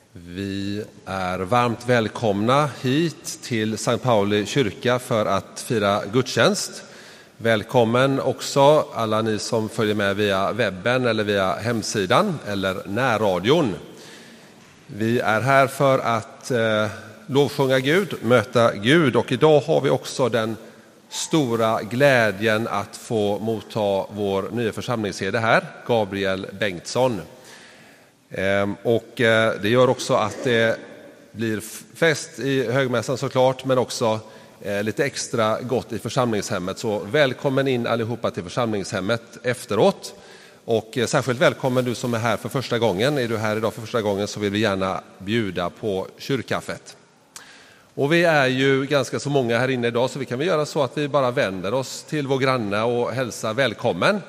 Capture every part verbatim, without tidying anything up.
Vi är varmt välkomna hit till Sankt Pauli kyrka för att fira gudstjänst. Välkommen också alla ni som följer med via webben eller via hemsidan eller närradion. Vi är här för att eh, lovsjunga Gud, möta Gud, och idag har vi också den stora glädjen att få motta vår nya församlingsherde här, Gabriel Bengtsson. Och det gör också att det blir fest i högmässan såklart, men också lite extra gott i församlingshemmet. Så välkommen in allihopa till församlingshemmet efteråt. Och särskilt välkommen du som är här för första gången. Är du här idag för första gången så vill vi gärna bjuda på kyrkkaffet. Och vi är ju ganska så många här inne idag, så vi kan väl göra så att vi bara vänder oss till vår granne och hälsar välkommen.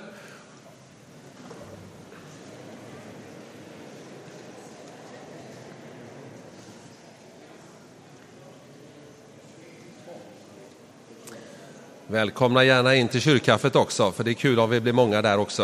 Välkomna gärna in till kyrkkaffet också, för det är kul om vi blir många där också.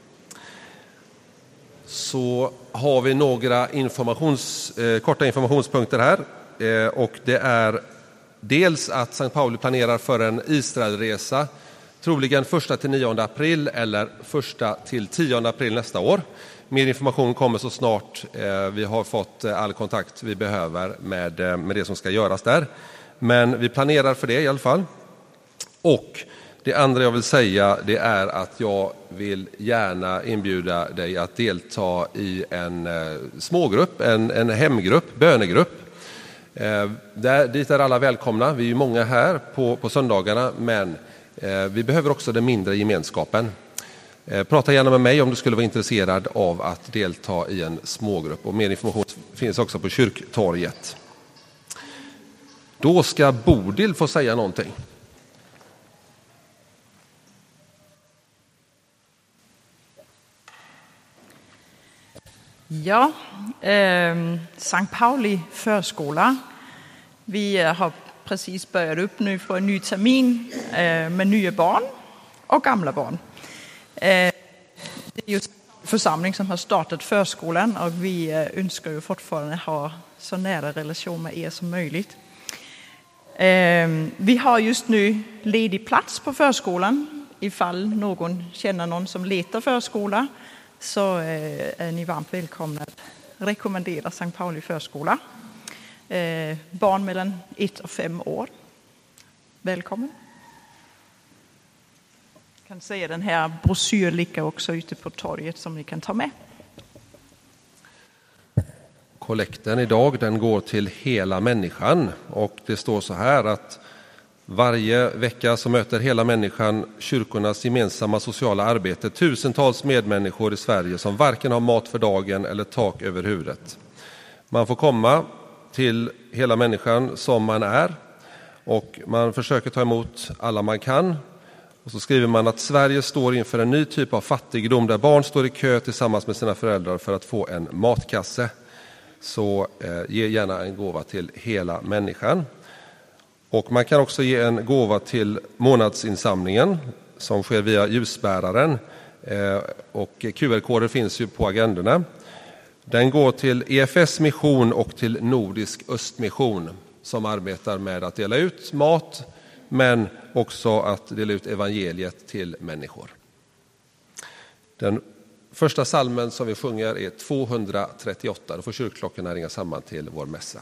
Så har vi några informations, eh, korta informationspunkter här. Eh, och det är dels att Sankt Pauli planerar för en Israelresa, troligen första till nionde april eller första till tionde april nästa år. Mer information kommer så snart eh, vi har fått all kontakt vi behöver med, eh, med det som ska göras där. Men vi planerar för det i alla fall. Och det andra jag vill säga, det är att jag vill gärna inbjuda dig att delta i en eh, smågrupp, en, en hemgrupp, bönegrupp. Eh, där, dit är alla välkomna. Vi är ju många här på, på söndagarna, men eh, vi behöver också den mindre gemenskapen. Eh, prata gärna med mig om du skulle vara intresserad av att delta i en smågrupp. Och mer information finns också på kyrktorget. Då ska Bodil få säga någonting. Ja, eh, Sankt Pauli förskola. Vi har precis börjat upp nu för en ny termin eh, med nya barn och gamla barn. Eh, det är ju en församling som har startat förskolan, och vi önskar ju fortfarande ha så nära relation med er som möjligt. Eh, vi har just nu ledig plats på förskolan. Ifall någon känner någon som letar förskola, så är ni varmt välkomna att rekommendera Sankt Pauli förskola. Eh, barn mellan ett och fem år. Välkommen. Jag kan säga den här broschyren ligger också ute på torget som ni kan ta med. Kollekten idag, den går till hela människan, och det står så här att varje vecka så möter hela människan kyrkornas gemensamma sociala arbete tusentals medmänniskor i Sverige som varken har mat för dagen eller tak över huvudet. Man får komma till hela människan som man är, och man försöker ta emot alla man kan. Och så skriver man att Sverige står inför en ny typ av fattigdom där barn står i kö tillsammans med sina föräldrar för att få en matkasse. Så eh, ge gärna en gåva till hela människan. Och man kan också ge en gåva till månadsinsamlingen som sker via ljusbäraren. Och Q R-koder finns ju på agendorna. Den går till E F S mission och till Nordisk Östmission som arbetar med att dela ut mat, men också att dela ut evangeliet till människor. Den första salmen som vi sjunger är tvåhundratrettioåtta. Då får kyrkklockorna ringa samman till vår mässa.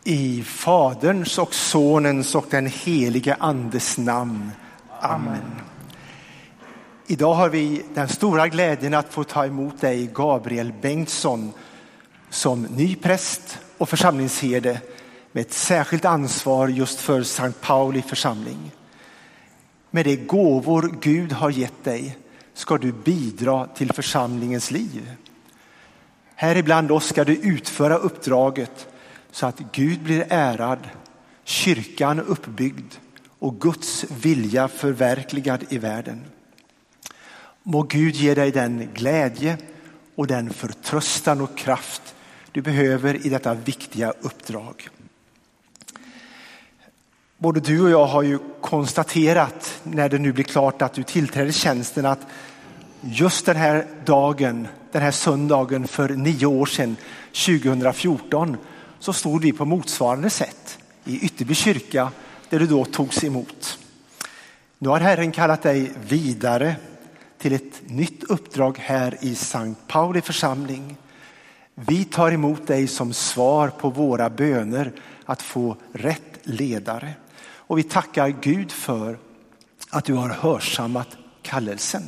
I Faderns och Sonens och den helige Andes namn. Amen. Idag har vi den stora glädjen att få ta emot dig, Gabriel Bengtsson, som ny präst och församlingsherde med ett särskilt ansvar just för Sankt Pauli församling. Med de gåvor Gud har gett dig ska du bidra till församlingens liv. Här ibland oss ska du utföra uppdraget så att Gud blir ärad, kyrkan uppbyggd och Guds vilja förverkligad i världen. Må Gud ge dig den glädje och den förtröstan och kraft du behöver i detta viktiga uppdrag. Både du och jag har ju konstaterat när det nu blir klart att du tillträder tjänsten att just den här dagen, den här söndagen för nio år sedan, tjugohundrafjorton, så stod vi på motsvarande sätt i Ytterby kyrka där du då togs emot. Nu har Herren kallat dig vidare till ett nytt uppdrag här i Sankt Pauli församling. Vi tar emot dig som svar på våra böner att få rätt ledare. Och vi tackar Gud för att du har hörsammat kallelsen.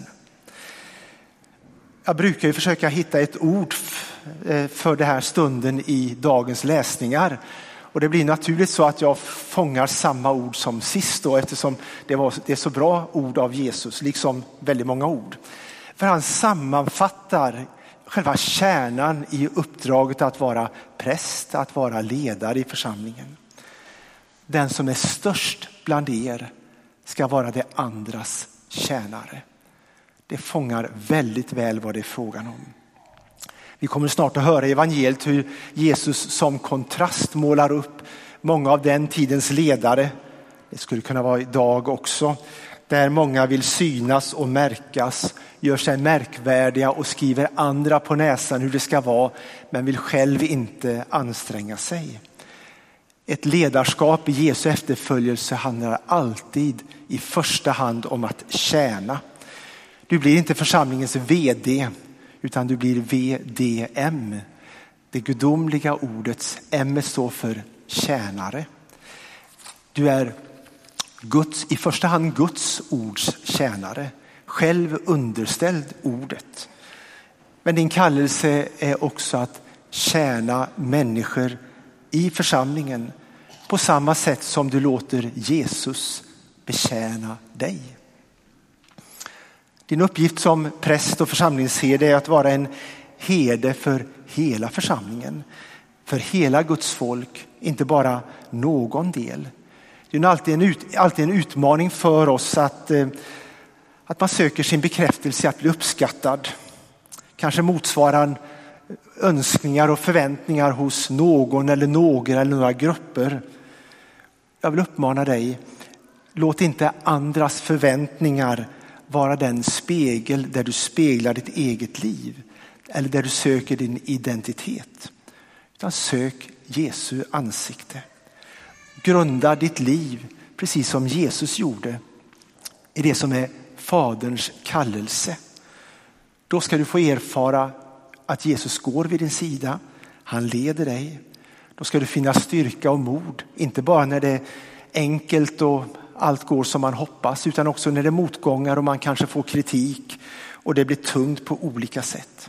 Jag brukar ju försöka hitta ett ord för det här stunden i dagens läsningar. Och det blir naturligt så att jag fångar samma ord som sist då, eftersom det, var, det är så bra ord av Jesus, liksom väldigt många ord. För han sammanfattar själva kärnan i uppdraget att vara präst, att vara ledare i församlingen. Den som är störst bland er ska vara det andras tjänare. Det fångar väldigt väl vad det är frågan om. Vi kommer snart att höra i evangeliet hur Jesus som kontrast målar upp många av den tidens ledare. Det skulle kunna vara idag också. Där många vill synas och märkas, gör sig märkvärdiga och skriver andra på näsan hur det ska vara, men vill själv inte anstränga sig. Ett ledarskap i Jesu efterföljelse handlar alltid i första hand om att tjäna. Du blir inte församlingens vd utan du blir V D M. Det gudomliga ordets M står för tjänare. Du är Guds, i första hand Guds ords tjänare. Själv underställd ordet. Men din kallelse är också att tjäna människor i församlingen på samma sätt som du låter Jesus betjäna dig. Din uppgift som präst och församlingsherde är att vara en herde för hela församlingen. För hela Guds folk, inte bara någon del. Det är alltid en, ut, alltid en utmaning för oss att, att man söker sin bekräftelse att bli uppskattad. Kanske motsvarar önskningar och förväntningar hos någon eller några eller några grupper. Jag vill uppmana dig, låt inte andras förväntningar vara den spegel där du speglar ditt eget liv eller där du söker din identitet. Utan sök Jesu ansikte. Grunda ditt liv precis som Jesus gjorde i det som är Faderns kallelse. Då ska du få erfara att Jesus går vid din sida. Han leder dig. Då ska du finna styrka och mod. Inte bara när det är enkelt och allt går som man hoppas, utan också när det är motgångar och man kanske får kritik och det blir tungt på olika sätt.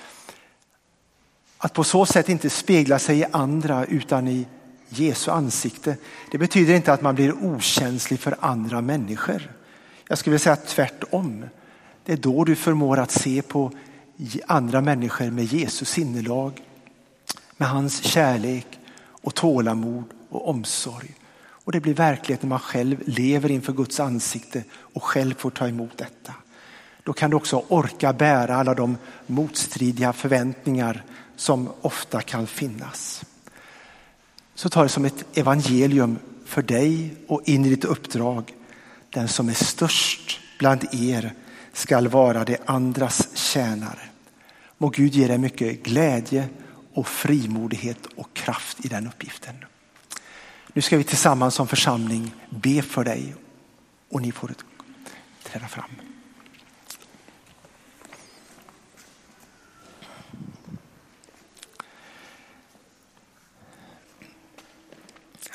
Att på så sätt inte spegla sig i andra utan i Jesu ansikte, det betyder inte att man blir okänslig för andra människor. Jag skulle vilja säga tvärtom. Det är då du förmår att se på andra människor med Jesus sinnelag, med hans kärlek och tålamod och omsorg. Och det blir verklighet när man själv lever inför Guds ansikte och själv får ta emot detta. Då kan du också orka bära alla de motstridiga förväntningar som ofta kan finnas. Så ta det som ett evangelium för dig och in i ditt uppdrag. Den som är störst bland er skall vara det andras tjänare. Må Gud ge dig mycket glädje och frimodighet och kraft i den uppgiften. Nu ska vi tillsammans som församling be för dig och ni får träda fram.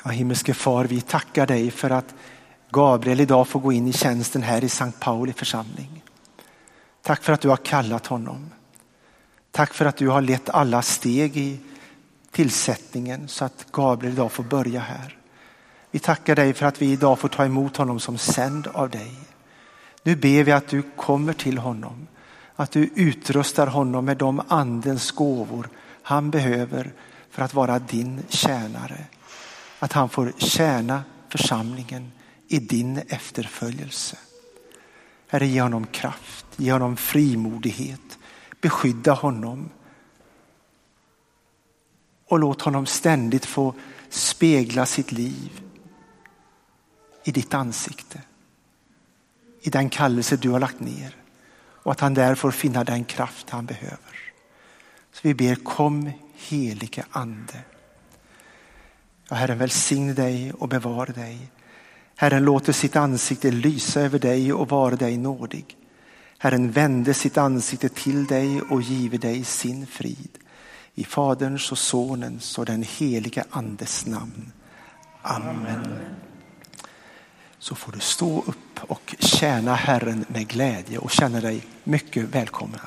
Ja, himmelske far, vi tackar dig för att Gabriel idag får gå in i tjänsten här i Sankt Pauli församling. Tack för att du har kallat honom. Tack för att du har lett alla steg i tillsättningen så att Gabriel idag får börja här. Vi tackar dig för att vi idag får ta emot honom som sänd av dig. Nu ber vi att du kommer till honom. Att du utrustar honom med de andens gåvor han behöver för att vara din tjänare. Att han får tjäna församlingen i din efterföljelse. Herre, ge honom kraft, ge honom frimodighet, beskydda honom. Och låt honom ständigt få spegla sitt liv i ditt ansikte. I den kallelse du har lagt ner. Och att han där får finna den kraft han behöver. Så vi ber, kom helige ande. Ja, Herren välsigne dig och bevara dig. Herren låter sitt ansikte lysa över dig och vara dig nådig. Herren vände sitt ansikte till dig och giver dig sin frid. I Faderns och Sonens och den heliga andes namn. Amen. Så får du stå upp och tjäna Herren med glädje och känna dig mycket välkommen.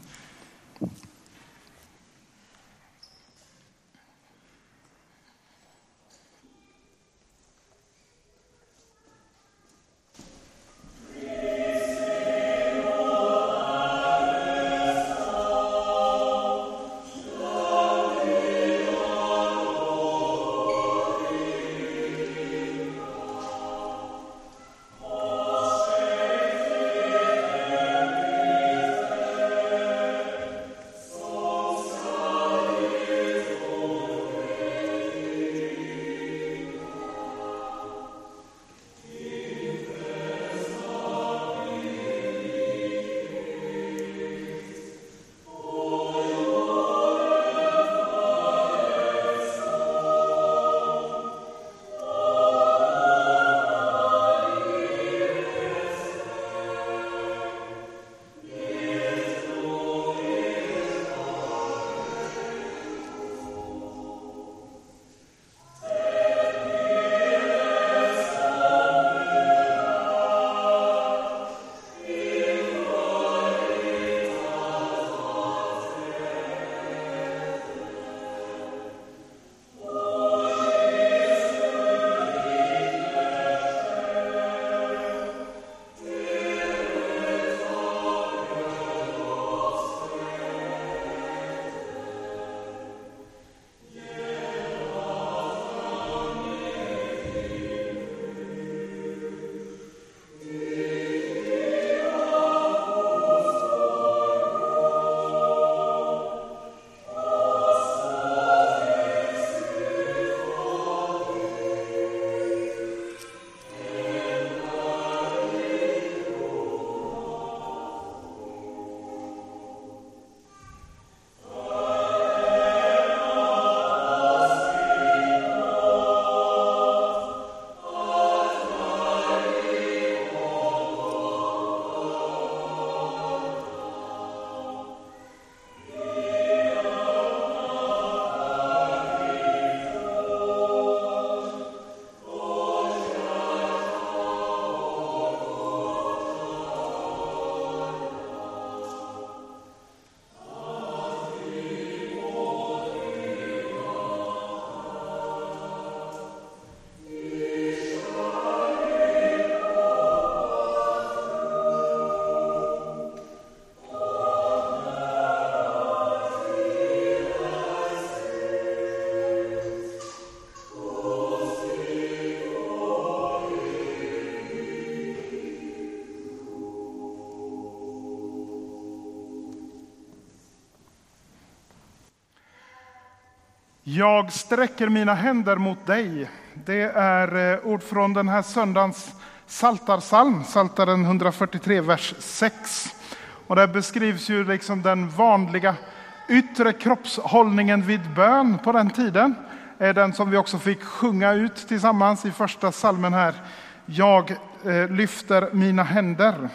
Jag sträcker mina händer mot dig. Det är ord från den här söndagens Psaltarpsalm, Psaltaren hundrafyrtiotre, vers sex. Och där beskrivs ju liksom den vanliga yttre kroppshållningen vid bön på den tiden. Är den som vi också fick sjunga ut tillsammans i första psalmen här. Jag eh, lyfter mina händer.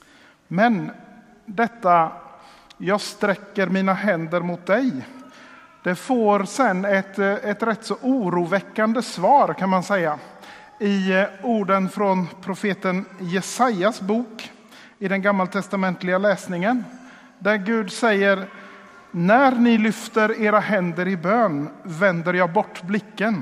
Men detta, jag sträcker mina händer mot dig. Det får sen ett, ett rätt så oroväckande svar kan man säga. I orden från profeten Jesajas bok i den gammaltestamentliga läsningen. Där Gud säger: när ni lyfter era händer i bön vänder jag bort blicken.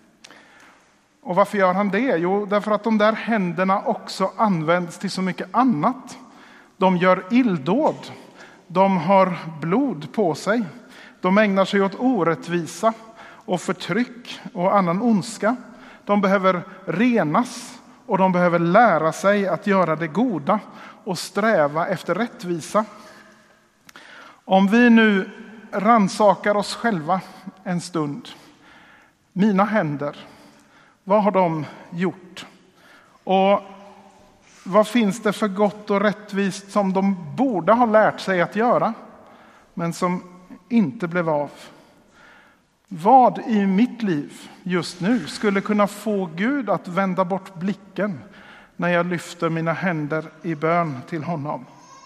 Och varför gör han det? Jo, därför att de där händerna också används till så mycket annat. De gör illdåd. De har blod på sig. De ägnar sig åt orättvisa och förtryck och annan ondska. De behöver renas och de behöver lära sig att göra det goda och sträva efter rättvisa. Om vi nu rannsakar oss själva en stund. Mina händer, vad har de gjort? Och vad finns det för gott och rättvist som de borde ha lärt sig att göra, men som inte blev av? Vad i mitt liv just nu skulle kunna få Gud att vända bort blicken när jag lyfter mina händer i bön till honom?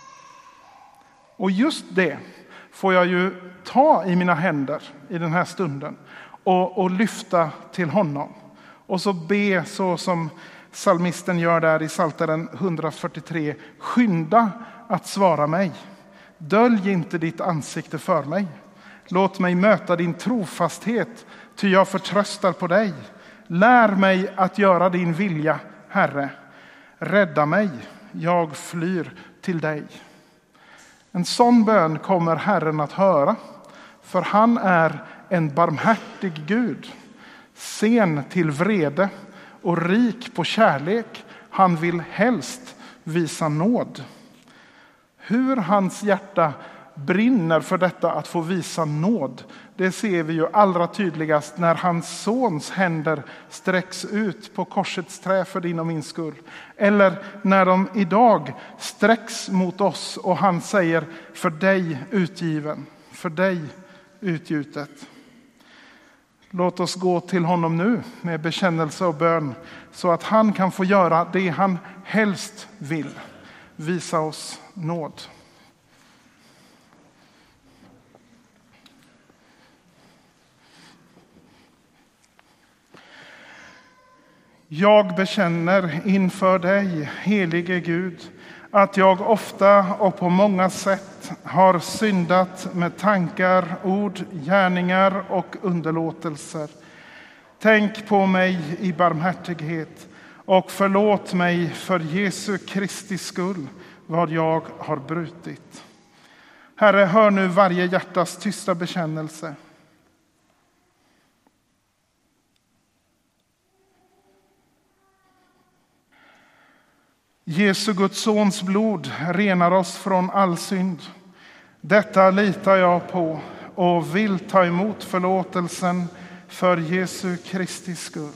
Och just det får jag ju ta i mina händer i den här stunden och, och lyfta till honom. Och så be så som psalmisten gör där i Psaltaren hundrafyrtiotre. Skynda att svara mig. Dölj inte ditt ansikte för mig. Låt mig möta din trofasthet, ty jag förtröstar på dig. Lär mig att göra din vilja, Herre. Rädda mig, jag flyr till dig. En sån bön kommer Herren att höra, för han är en barmhärtig Gud, sen till vrede och rik på kärlek. Han vill helst visa nåd. Hur hans hjärta brinner för detta att få visa nåd, det ser vi ju allra tydligast när hans sons händer sträcks ut på korsets trä för din och min skull. Eller när de idag sträcks mot oss och han säger: för dig utgiven, för dig utgjutet. Låt oss gå till honom nu med bekännelse och bön, så att han kan få göra det han helst vill. Visa oss nåd. Jag bekänner inför dig, helige Gud, att jag ofta och på många sätt har syndat med tankar, ord, gärningar och underlåtelser. Tänk på mig i barmhärtighet och förlåt mig för Jesu Kristi skull vad jag har brutit. Herre, hör nu varje hjärtas tysta bekännelse. Jesu Guds sons blod renar oss från all synd. Detta litar jag på och vill ta emot förlåtelsen för Jesu Kristi skull.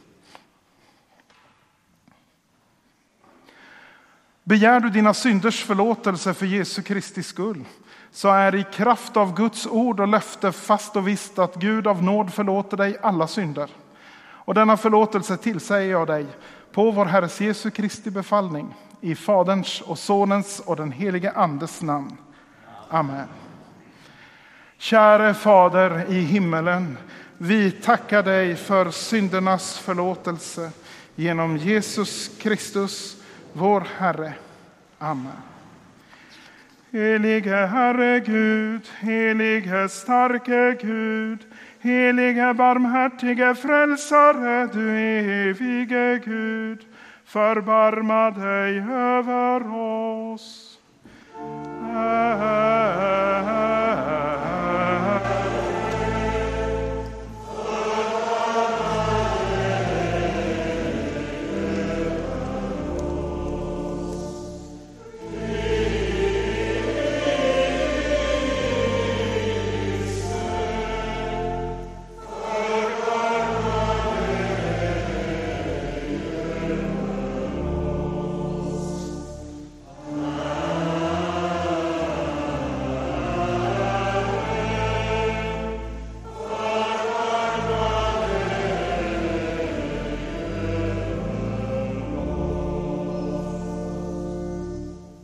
Begär du dina synders förlåtelse för Jesu Kristi skull, så är i kraft av Guds ord och löfte fast och visst att Gud av nåd förlåter dig alla synder. Och denna förlåtelse tillsäger jag dig på vår Herres Jesu Kristi befallning, i Faderns och Sonens och den helige Andes namn. Amen. Käre Fader i himmelen, vi tackar dig för syndernas förlåtelse genom Jesus Kristus, vår Herre. Amen. Helige Herre Gud, helige starke Gud, helige barmhärtige frälsare, du evige Gud, förbarma dig över oss.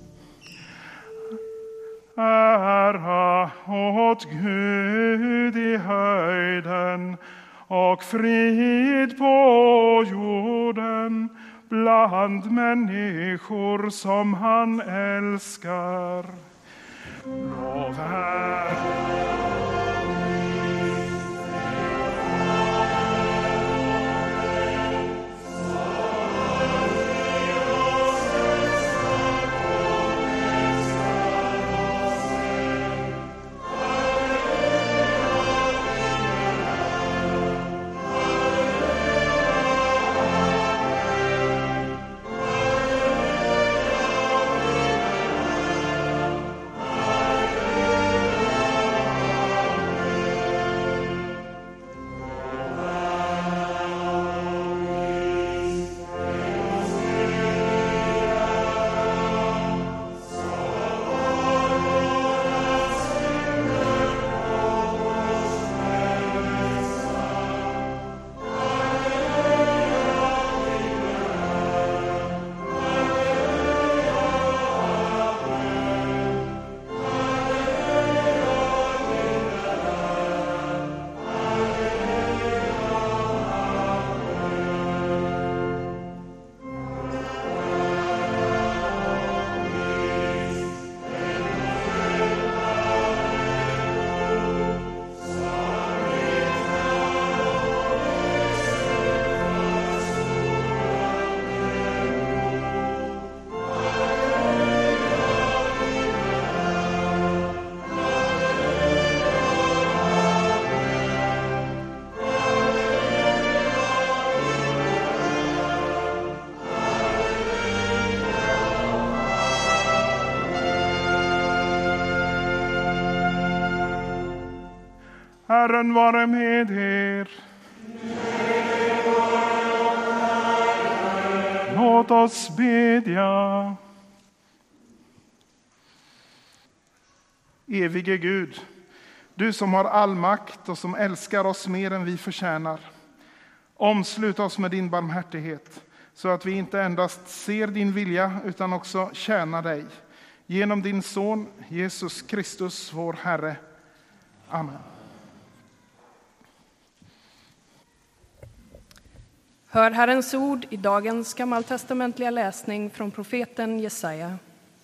Ära åt Gud i himlen och frid på jorden bland människor som han älskar. Lovad Herren vare med er. Låt oss bedja. Evige Gud, du som har all makt och som älskar oss mer än vi förtjänar. Omslut oss med din barmhärtighet så att vi inte endast ser din vilja utan också tjänar dig. Genom din son Jesus Kristus, vår Herre. Amen. Hör Herrens ord i dagens gammaltestamentliga läsning från profeten Jesaja.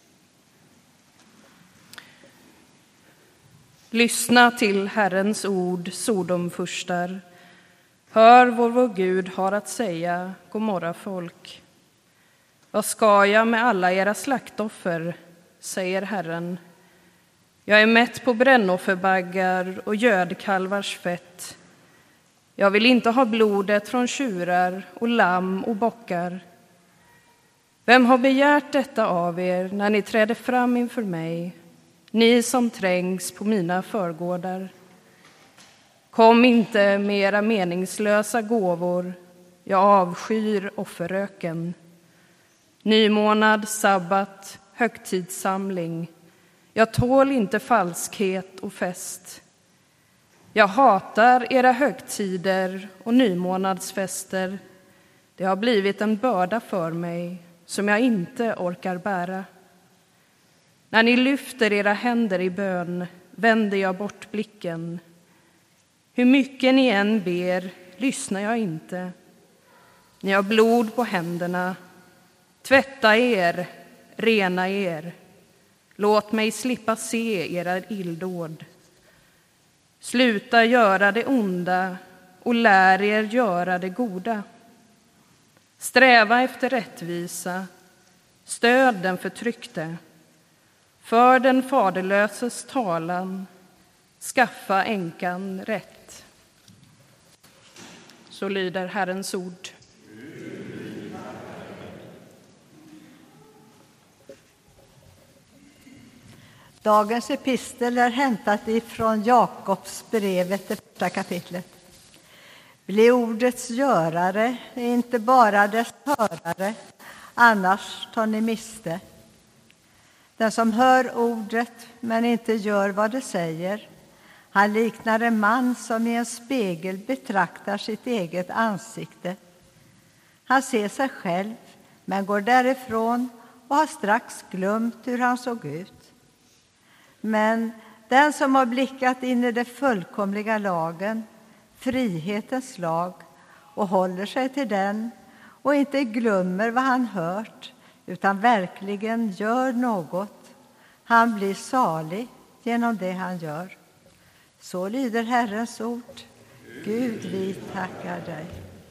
Lyssna till Herrens ord, Sodomfurstar. Hör vad vår Gud har att säga, Gomorra folk. Vad ska jag med alla era slaktoffer, säger Herren. Jag är mätt på brännofferbaggar och gödkalvars fett. Jag vill inte ha blodet från tjurar och lamm och bockar. Vem har begärt detta av er när ni träder fram inför mig, ni som trängs på mina förgårdar? Kom inte med era meningslösa gåvor, jag avskyr offerröken. Nymånad, sabbat, högtidssamling. Jag tål inte falskhet och fest. Jag hatar era högtider och nymånadsfester. Det har blivit en börda för mig som jag inte orkar bära. När ni lyfter era händer i bön vänder jag bort blicken. Hur mycket ni än ber lyssnar jag inte. Ni har blod på händerna. Tvätta er, rena er. Låt mig slippa se era illdåd. Sluta göra det onda och lär er göra det goda. Sträva efter rättvisa, stöd den förtryckte. För den faderlöses talan, skaffa änkan rätt. Så lyder Herrens ord. Dagens epistel är hämtat ifrån Jakobs brevet, det första kapitlet. Bli ordets görare, inte bara dess hörare, annars tar ni miste. Den som hör ordet men inte gör vad det säger, han liknar en man som i en spegel betraktar sitt eget ansikte. Han ser sig själv men går därifrån och har strax glömt hur han såg ut. Men den som har blickat in i den fullkomliga lagen, frihetens lag och håller sig till den och inte glömmer vad han hört utan verkligen gör något, han blir salig genom det han gör. Så lyder Herrens ord. Gud, vi tackar dig.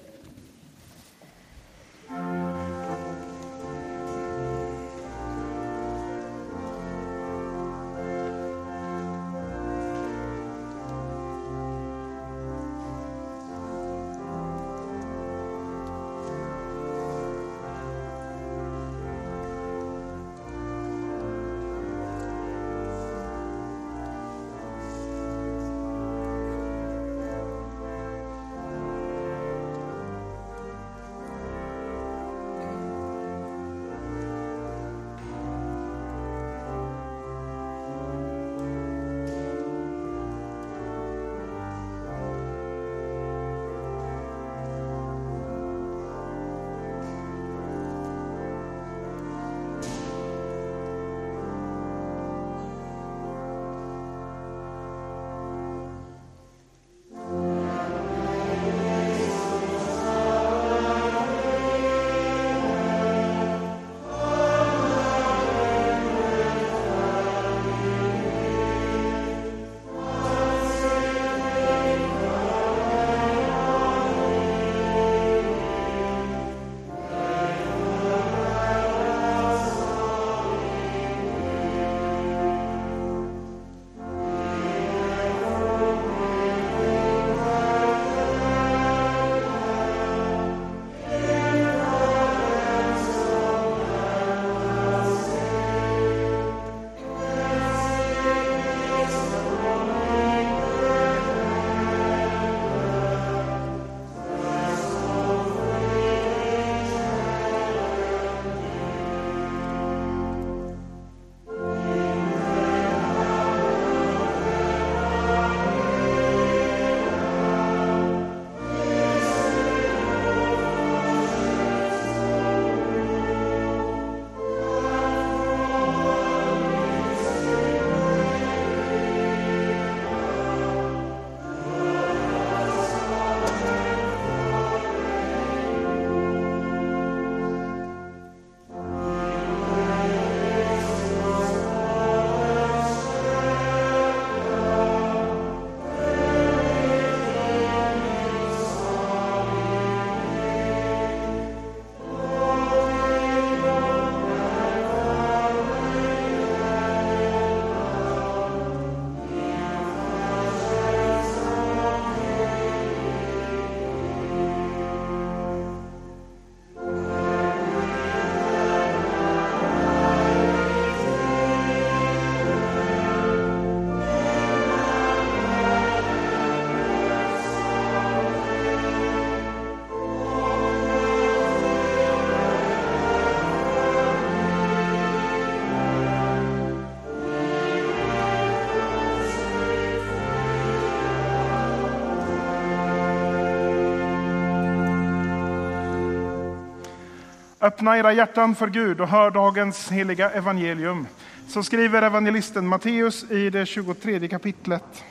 Öppna era hjärtan för Gud och hör dagens heliga evangelium. Så skriver evangelisten Matteus i det tjugotredje kapitlet.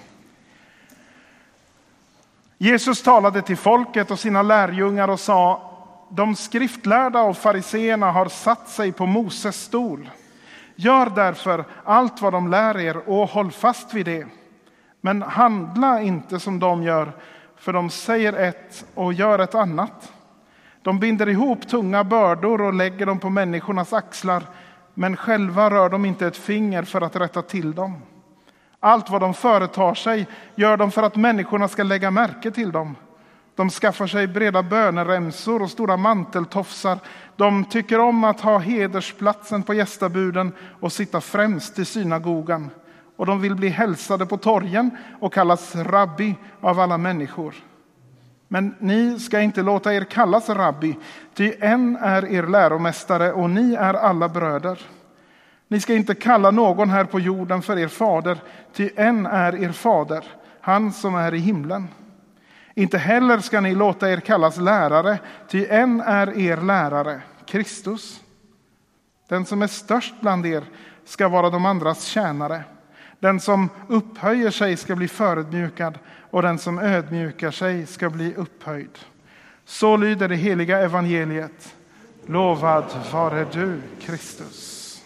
Jesus talade till folket och sina lärjungar och sa: de skriftlärda och fariseerna har satt sig på Moses stol. Gör därför allt vad de lär er och håll fast vid det. Men handla inte som de gör, för de säger ett och gör ett annat. De binder ihop tunga bördor och lägger dem på människornas axlar, men själva rör de inte ett finger för att rätta till dem. Allt vad de företar sig gör de för att människorna ska lägga märke till dem. De skaffar sig breda böneremsor och stora manteltofsar. De tycker om att ha hedersplatsen på gästabuden och sitta främst i synagogan. Och de vill bli hälsade på torgen och kallas rabbi av alla människor. Men ni ska inte låta er kallas rabbi, ty en är er läromästare och ni är alla bröder. Ni ska inte kalla någon här på jorden för er fader, ty en är er fader, han som är i himlen. Inte heller ska ni låta er kallas lärare, ty en är er lärare, Kristus. Den som är störst bland er ska vara de andras tjänare. Den som upphöjer sig ska bli förödmjukad och den som ödmjukar sig ska bli upphöjd. Så lyder det heliga evangeliet. Lovad vare du, Kristus.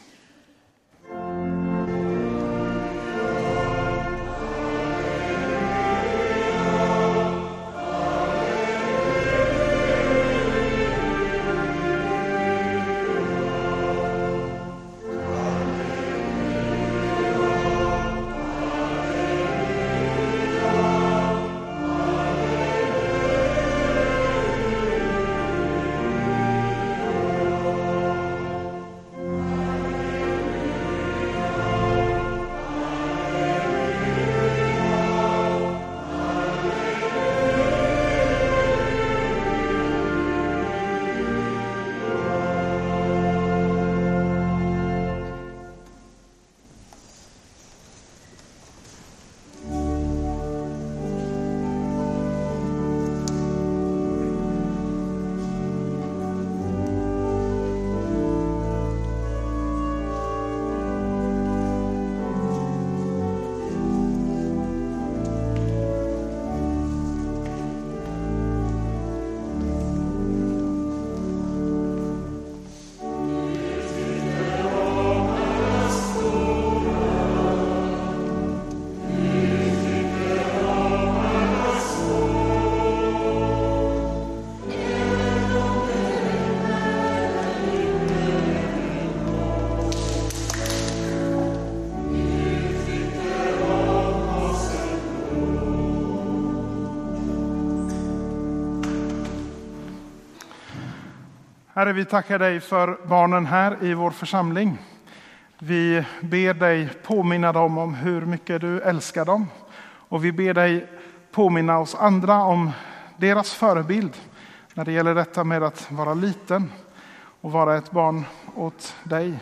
Herre, vi tackar dig för barnen här i vår församling. Vi ber dig påminna dem om hur mycket du älskar dem. Och vi ber dig påminna oss andra om deras förebild när det gäller detta med att vara liten och vara ett barn åt dig.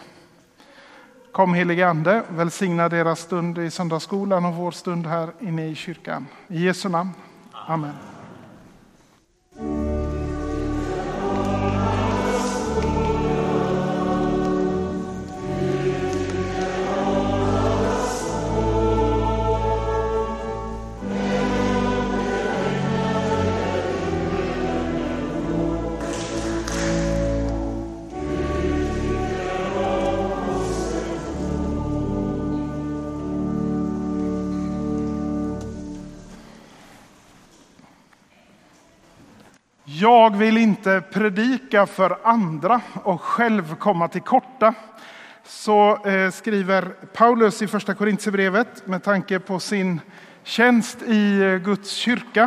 Kom helige Ande, välsigna deras stund i söndagsskolan och vår stund här inne i kyrkan. I Jesu namn. Amen. Jag vill inte predika för andra och själv komma till korta. Så eh, skriver Paulus i första Korintierbrevet med tanke på sin tjänst i Guds kyrka.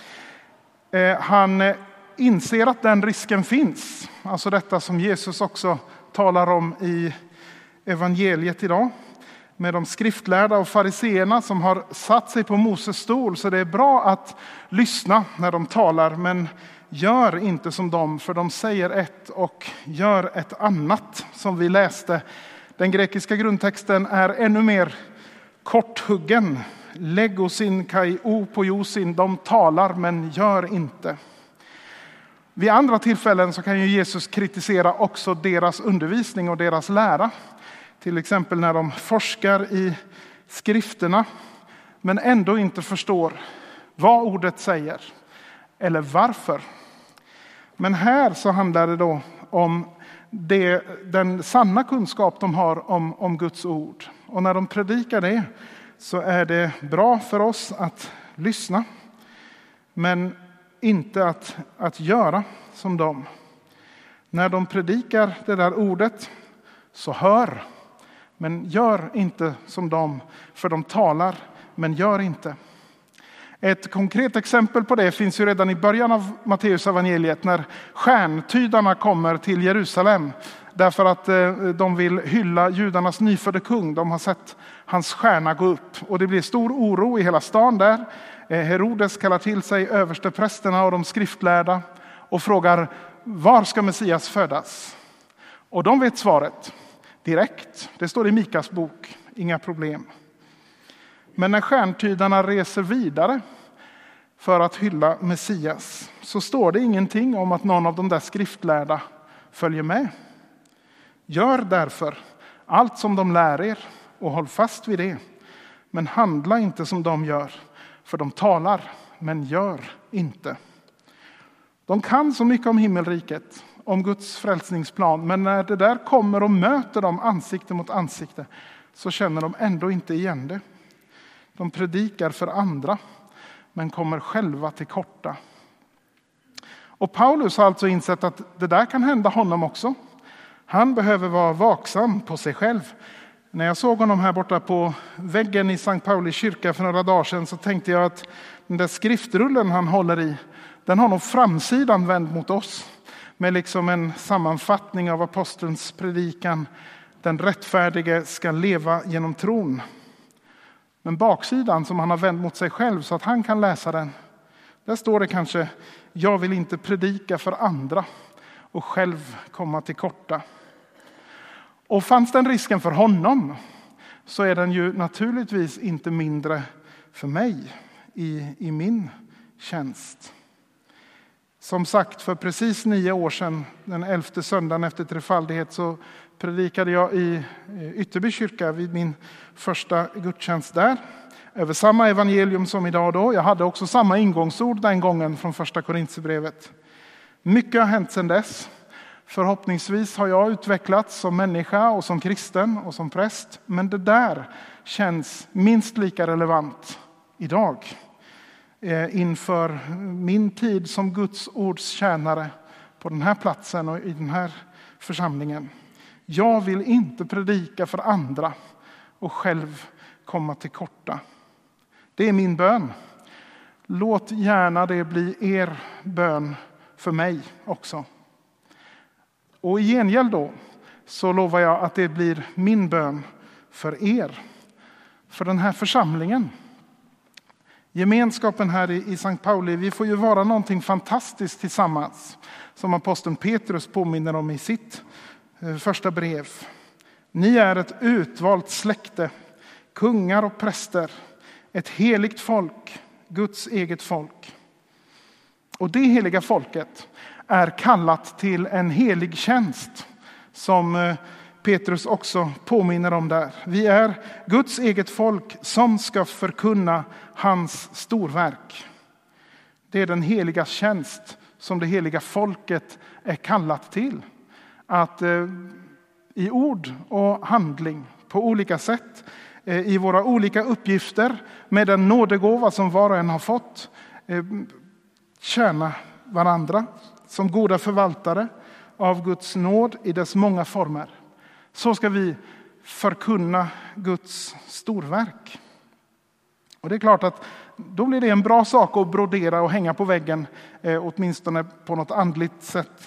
Eh, han inser att den risken finns. Alltså detta som Jesus också talar om i evangeliet idag. Med de skriftlärda och fariseerna som har satt sig på Moses stol. Så det är bra att lyssna när de talar, men gör inte som dem, för de säger ett och gör ett annat, som vi läste. Den grekiska grundtexten är ännu mer korthuggen. Legosin kai opoiosin, de talar men gör inte. Vid andra tillfällen så kan ju Jesus kritisera också deras undervisning och deras lära. Till exempel när de forskar i skrifterna men ändå inte förstår vad ordet säger eller varför. Men här så handlar det då om det, den sanna kunskap de har om, om Guds ord. Och när de predikar det så är det bra för oss att lyssna. Men inte att, att göra som dem. När de predikar det där ordet så hör. Men gör inte som dem, för de talar men gör inte. Ett konkret exempel på det finns ju redan i början av Matteus evangeliet när stjärntydarna kommer till Jerusalem. Därför att de vill hylla judarnas nyfödde kung. De har sett hans stjärna gå upp. Och det blir stor oro i hela stan där. Herodes kallar till sig översteprästerna och de skriftlärda och frågar: var ska Messias födas? Och de vet svaret direkt. Det står i Mikas bok. Inga problem. Men när stjärntydarna reser vidare för att hylla Messias så står det ingenting om att någon av de där skriftlärda följer med. Gör därför allt som de lär er och håll fast vid det. men handla inte som de gör, för de talar, men gör inte. De kan så mycket om himmelriket, om Guds frälsningsplan, men när det där kommer och möter dem ansikte mot ansikte så känner de ändå inte igen det. De predikar för andra, men kommer själva till korta. Och Paulus har alltså insett att det där kan hända honom också. Han behöver vara vaksam på sig själv. När jag såg honom här borta på väggen i Sankt Pauli kyrka för några dagar sedan så tänkte jag att den där skriftrullen han håller i, den har nog framsidan vänd mot oss. Med liksom en sammanfattning av apostelns predikan. Den rättfärdige ska leva genom tron. Men baksidan som han har vänt mot sig själv så att han kan läsa den. Där står det kanske, jag vill inte predika för andra och själv komma till korta. Och fanns den risken för honom så är den ju naturligtvis inte mindre för mig i, i min tjänst. Som sagt, för precis nio år sedan, den elfte söndagen efter trefaldighet, så predikade jag i Ytterby kyrka vid min första gudstjänst där. Över samma evangelium som idag då. Jag hade också samma ingångsord den gången från första Korinthierbrevet. Mycket har hänt sedan dess. Förhoppningsvis har jag utvecklats som människa och som kristen och som präst. Men det där känns minst lika relevant idag. Inför min tid som Guds ords tjänare på den här platsen och i den här församlingen. Jag vill inte predika för andra och själv komma till korta. Det är min bön. Låt gärna det bli er bön för mig också. Och i gengäld då så lovar jag att det blir min bön för er. För den här församlingen. Gemenskapen här i Sankt Pauli, vi får ju vara någonting fantastiskt tillsammans. Som aposteln Petrus påminner om i sitt första brev. Ni är ett utvalt släkte, kungar och präster, ett heligt folk, Guds eget folk. Och det heliga folket är kallat till en helig tjänst som Petrus också påminner om där. Vi är Guds eget folk som ska förkunna hans storverk. Det är den heliga tjänst som det heliga folket är kallat till. Att eh, i ord och handling på olika sätt, eh, i våra olika uppgifter med den nådegåva som var och en har fått, eh, tjäna varandra som goda förvaltare av Guds nåd i dess många former. Så ska vi förkunna Guds storverk. Och det är klart att då blir det en bra sak att brodera och hänga på väggen, eh, åtminstone på något andligt sätt.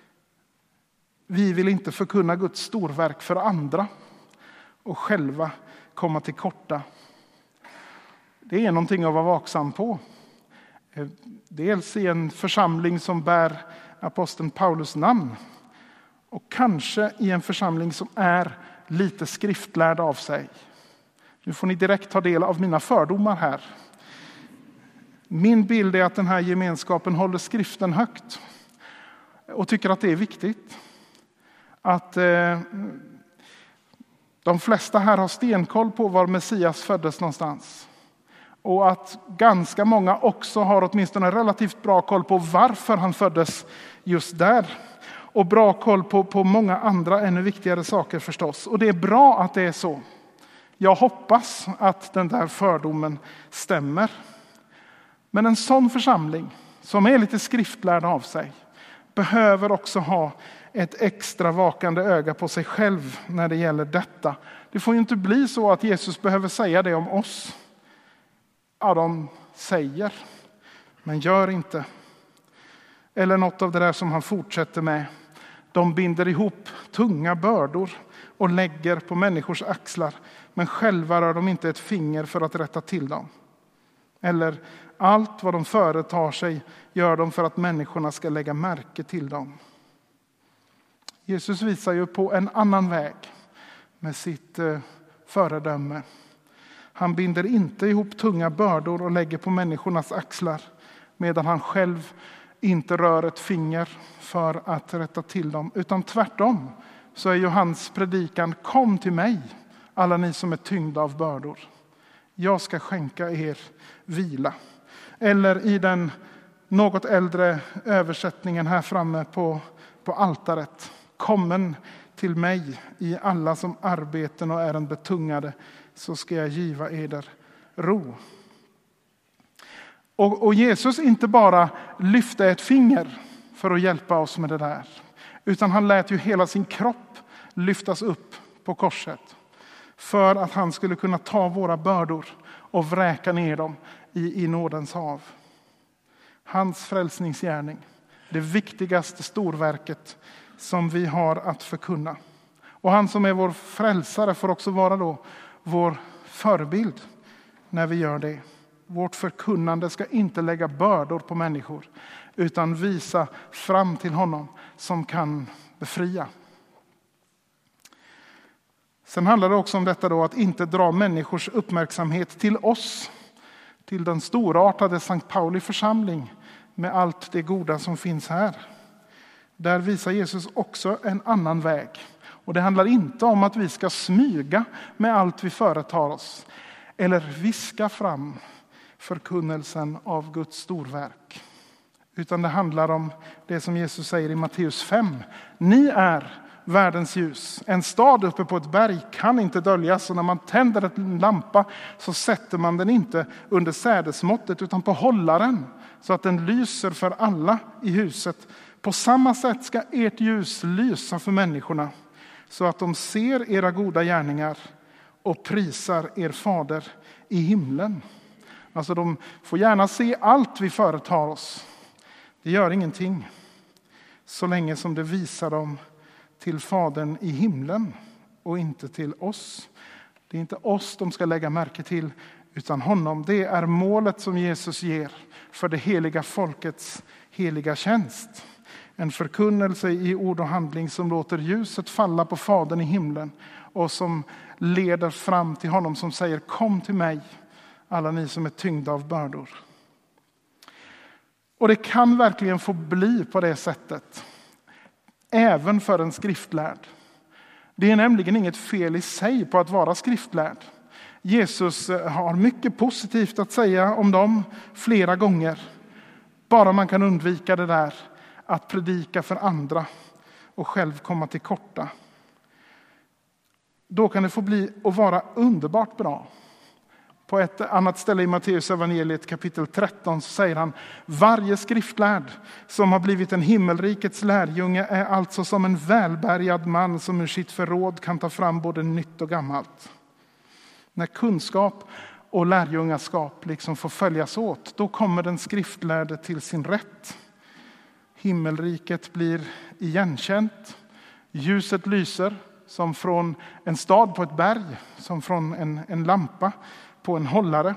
Vi vill inte förkunna Guds storverk för andra och själva komma till korta. Det är någonting att vara vaksam på. Eh, dels i en församling som bär aposteln Paulus namn. Och kanske i en församling som är lite skriftlärd av sig. Nu får ni direkt ta del av mina fördomar här. Min bild är att den här gemenskapen håller skriften högt. Och tycker att det är viktigt. Att eh, de flesta här har stenkoll på var Messias föddes någonstans. Och att ganska många också har åtminstone relativt bra koll på varför han föddes just där. Och bra koll på, på många andra ännu viktigare saker förstås. Och det är bra att det är så. Jag hoppas att den där fördomen stämmer. Men en sån församling som är lite skriftlärd av sig behöver också ha ett extra vakande öga på sig själv när det gäller detta. Det får ju inte bli så att Jesus behöver säga det om oss. Ja, de säger, men gör inte. Eller något av det där som han fortsätter med. De binder ihop tunga bördor och lägger på människors axlar, men själva rör de inte ett finger för att rätta till dem. Eller allt vad de företar sig gör de för att människorna ska lägga märke till dem. Jesus visar ju på en annan väg med sitt föredöme. Han binder inte ihop tunga bördor och lägger på människornas axlar, medan han själv inte rör ett finger för att rätta till dem. Utan tvärtom så är ju hans predikan: kom till mig, alla ni som är tyngda av bördor. Jag ska skänka er vila. Eller i den något äldre översättningen här framme på, på altaret. Kommen till mig i alla som arbeten och är en betungade, så ska jag giva eder ro. Och, och Jesus inte bara lyfte ett finger för att hjälpa oss med det där, utan han lät ju hela sin kropp lyftas upp på korset för att han skulle kunna ta våra bördor och vräka ner dem i, i nådens hav. Hans frälsningsgärning, det viktigaste storverket som vi har att förkunna. Och han som är vår frälsare får också vara då vår förebild när vi gör det. Vårt förkunnande ska inte lägga bördor på människor, utan visa fram till honom som kan befria. Sen handlar det också om detta då, att inte dra människors uppmärksamhet till oss, till den storartade Sankt Pauli församling med allt det goda som finns här. Där visar Jesus också en annan väg. Och det handlar inte om att vi ska smyga med allt vi företar oss eller viska fram förkunnelsen av Guds storverk. Utan det handlar om det som Jesus säger i Matteus fem. Ni är världens ljus. En stad uppe på ett berg kan inte döljas, och när man tänder en lampa så sätter man den inte under sädesmåttet utan på hållaren så att den lyser för alla i huset. På samma sätt ska ert ljus lysa för människorna så att de ser era goda gärningar och prisar er fader i himlen. Alltså de får gärna se allt vi företar oss. Det gör ingenting så länge som det visar dem till fadern i himlen och inte till oss. Det är inte oss de ska lägga märke till utan honom. Det är målet som Jesus ger för det heliga folkets heliga tjänst. En förkunnelse i ord och handling som låter ljuset falla på fadern i himlen och som leder fram till honom som säger: kom till mig, alla ni som är tyngda av bördor. Och det kan verkligen få bli på det sättet, även för en skriftlärd. Det är nämligen inget fel i sig på att vara skriftlärd. Jesus har mycket positivt att säga om dem flera gånger. Bara man kan undvika det där att predika för andra och själv komma till korta. Då kan det få bli och vara underbart bra. På ett annat ställe i Matteus evangeliet kapitel tretton så säger han: varje skriftlärd som har blivit en himmelrikets lärjunge är alltså som en välbärgad man som ur sitt förråd kan ta fram både nytt och gammalt. När kunskap och lärjungaskap liksom får följas åt, då kommer den skriftlärde till sin rätt. Himmelriket blir igenkänt. Ljuset lyser som från en stad på ett berg, som från en, en lampa på en hållare.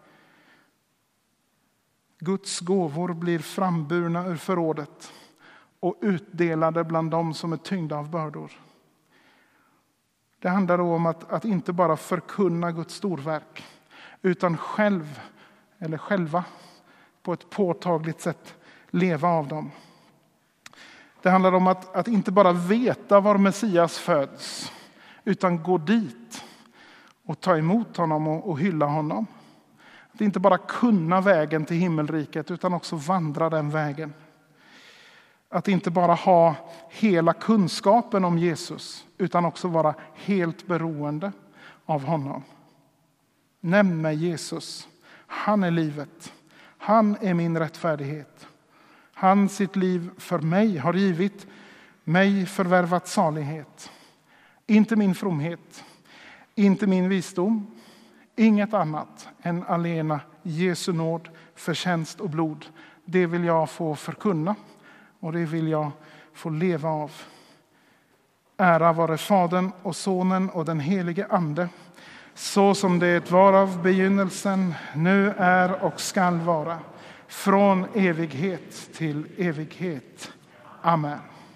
Guds gåvor blir framburna ur förrådet och utdelade bland dem som är tyngda av bördor. Det handlar då om att, att inte bara förkunna Guds storverk, utan själv eller själva på ett påtagligt sätt leva av dem. Det handlar om att, att inte bara veta var Messias föds, utan gå dit och ta emot honom och, och hylla honom. Att inte bara kunna vägen till himmelriket, utan också vandra den vägen. Att inte bara ha hela kunskapen om Jesus, utan också vara helt beroende av honom. Nämn mig Jesus. Han är livet. Han är min rättfärdighet. Han sitt liv för mig har givit, mig förvärvat salighet. Inte min fromhet, inte min visdom, inget annat än alena Jesu nåd, förtjänst och blod. Det vill jag få förkunna och det vill jag få leva av. Ära vare Fadern och Sonen och den helige Ande, så som det var av begynnelsen, nu är och skall vara, från evighet till evighet. Amen.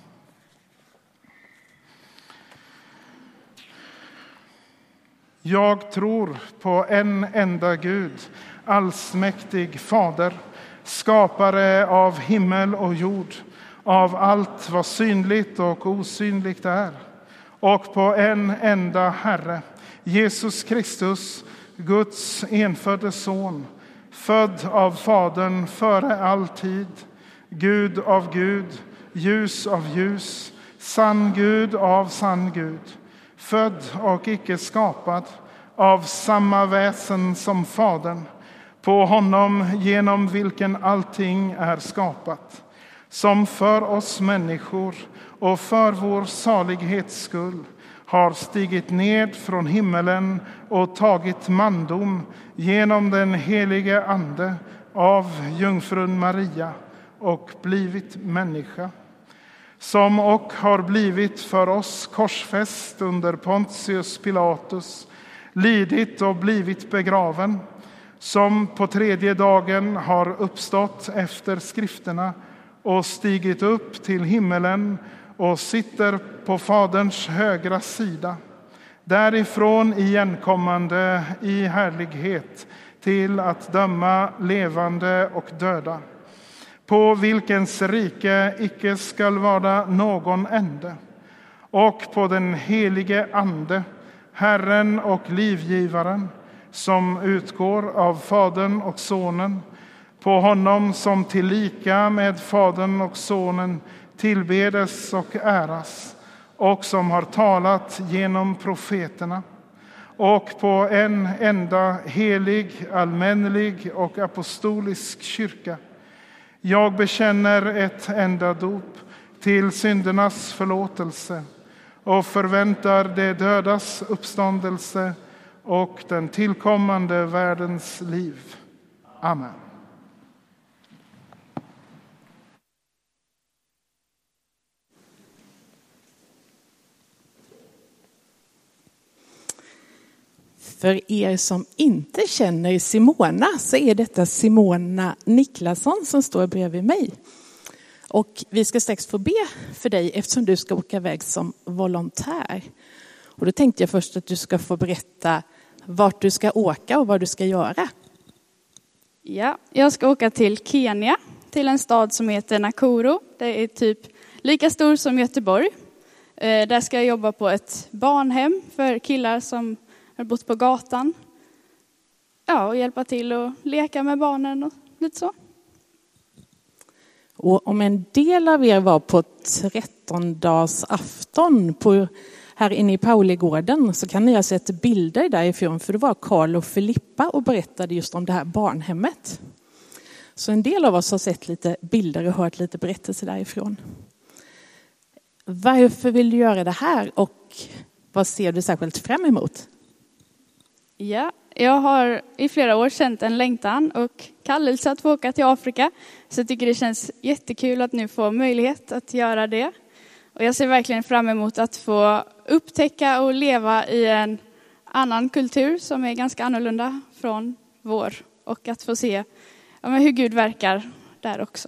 Jag tror på en enda Gud, allsmäktig Fader, skapare av himmel och jord, av allt vad synligt och osynligt är, och på en enda Herre, Jesus Kristus, Guds enfödde son, född av Fadern före all tid, Gud av Gud, ljus av ljus, sann Gud av sann Gud, född och icke skapad, av samma väsen som Fadern, på honom genom vilken allting är skapat, som för oss människor och för vår salighets skull har stigit ned från himmelen och tagit mandom genom den helige ande av jungfrun Maria och blivit människa, som och har blivit för oss korsfäst under Pontius Pilatus, lidit och blivit begraven, som på tredje dagen har uppstått efter skrifterna och stigit upp till himmelen och sitter på Faderns högra sida, därifrån igenkommande i härlighet till att döma levande och döda, på vilkens rike icke skall vara någon ände, och på den helige ande, Herren och livgivaren, som utgår av Fadern och Sonen, på honom som tillika med Fadern och Sonen tillbedes och äras, och som har talat genom profeterna, och på en enda helig, allmännelig och apostolisk kyrka. Jag bekänner ett enda dop till syndernas förlåtelse och förväntar det dödas uppståndelse och den tillkommande världens liv. Amen. För er som inte känner Simona så är detta Simona Niklasson som står bredvid mig. Och vi ska strax få be för dig eftersom du ska åka iväg som volontär. Och då tänkte jag först att du ska få berätta vart du ska åka och vad du ska göra. Ja, jag ska åka till Kenya, till en stad som heter Nakuru. Det är typ lika stor som Göteborg. Eh, där ska jag jobba på ett barnhem för killar som har bott på gatan. Ja, och hjälpa till och leka med barnen och lite så. Och om en del av er var på trettondags afton på, här inne i Pauligården så kan ni ha sett bilder därifrån. För det var Karl och Filippa och berättade just om det här barnhemmet. Så en del av oss har sett lite bilder och hört lite berättelser därifrån. Varför vill du göra det här och vad ser du särskilt fram emot? Ja, jag har i flera år känt en längtan och kallelse att få åka till Afrika. Så jag tycker det känns jättekul att nu få möjlighet att göra det. Och jag ser verkligen fram emot att få upptäcka och leva i en annan kultur som är ganska annorlunda från vår. Och att få se ja, men hur Gud verkar där också.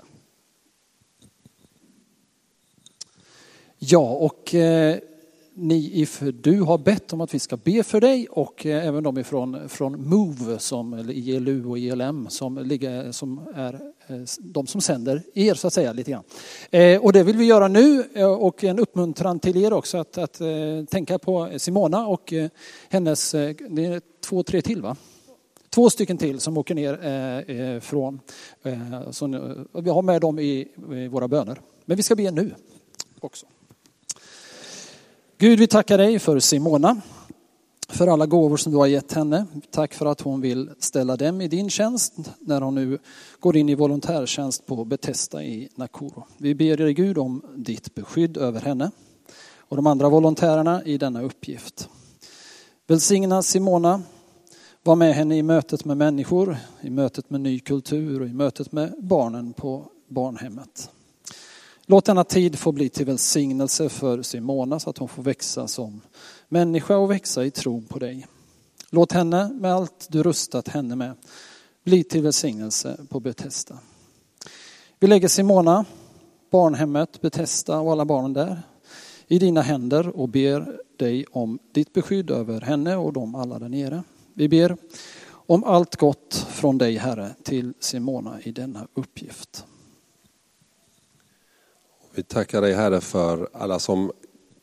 Ja, och eh, ni if du har bett om att vi ska be för dig och eh, även de ifrån från Move som eller I L U och I L M som ligger som är eh, de som sänder er så att säga lite grann. Eh, och det vill vi göra nu eh, och en uppmuntran till er också att, att eh, tänka på Simona och eh, hennes eh, det är två tre till va? Två stycken till som åker ner eh, från eh, så nu, vi har med dem i, i våra böner. Men vi ska be nu också. Gud, vi tackar dig för Simona, för alla gåvor som du har gett henne. Tack för att hon vill ställa dem i din tjänst när hon nu går in i volontärtjänst på Bethesda i Nakuru. Vi ber dig Gud om ditt beskydd över henne och de andra volontärerna i denna uppgift. Välsigna Simona, var med henne i mötet med människor, i mötet med ny kultur och i mötet med barnen på barnhemmet. Låt denna tid få bli till välsignelse för Simona så att hon får växa som människa och växa i tro på dig. Låt henne med allt du rustat henne med bli till välsignelse på Bethesda. Vi lägger Simona, barnhemmet, Bethesda och alla barnen där i dina händer och ber dig om ditt beskydd över henne och dem alla där nere. Vi ber om allt gott från dig Herre till Simona i denna uppgift. Vi tackar dig Herre för alla som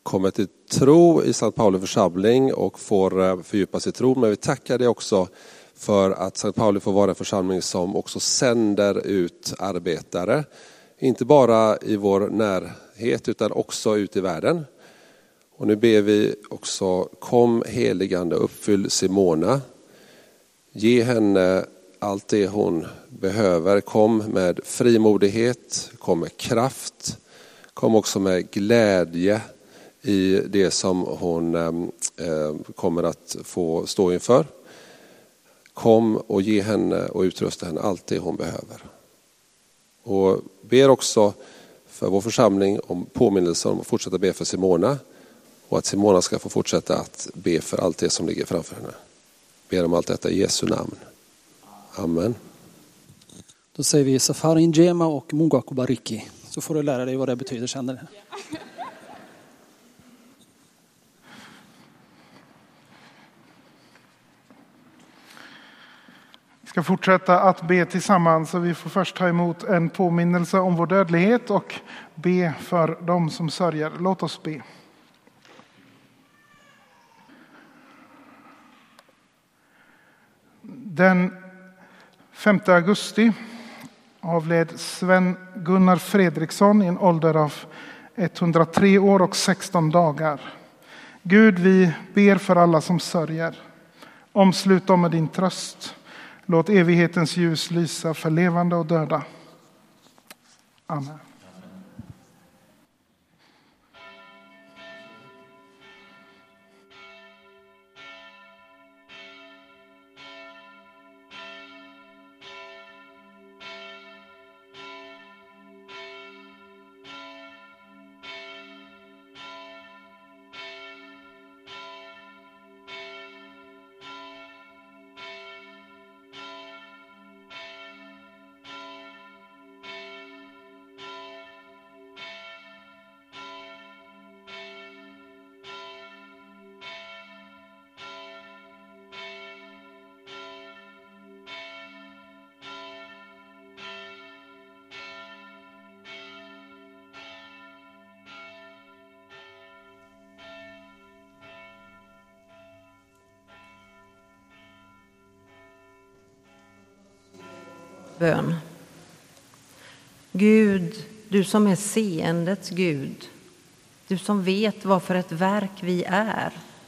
kommer till tro i Sankt Pauli församling och får fördjupa sig i tro. Men vi tackar dig också för att Sankt Pauli får vara en församling som också sänder ut arbetare. Inte bara i vår närhet utan också ut i världen. Och nu ber vi också, kom heligande, uppfyll Simona. Ge henne allt det hon behöver. Kom med frimodighet, kom med kraft. Kom också med glädje i det som hon eh, kommer att få stå inför. Kom och ge henne och utrusta henne allt det hon behöver. Och ber också för vår församling om påminnelse om att fortsätta be för Simona. Och att Simona ska få fortsätta att be för allt det som ligger framför henne. Ber om allt detta i Jesu namn. Amen. Då säger vi Safari Njema och Mungu akubariki. Så får du lära dig vad det betyder sen. Ja. Vi ska fortsätta att be tillsammans, så vi får först ta emot en påminnelse om vår dödlighet och be för dem som sörjer. Låt oss be. Den femte augusti avled Sven Gunnar Fredriksson i en ålder av etthundratre år och sexton dagar. Gud, vi ber för alla som sörjer. Omslut dem med din tröst. Låt evighetens ljus lysa för levande och döda. Amen. Bön. Gud, du som är seendets Gud, du som vet vad för ett verk vi är,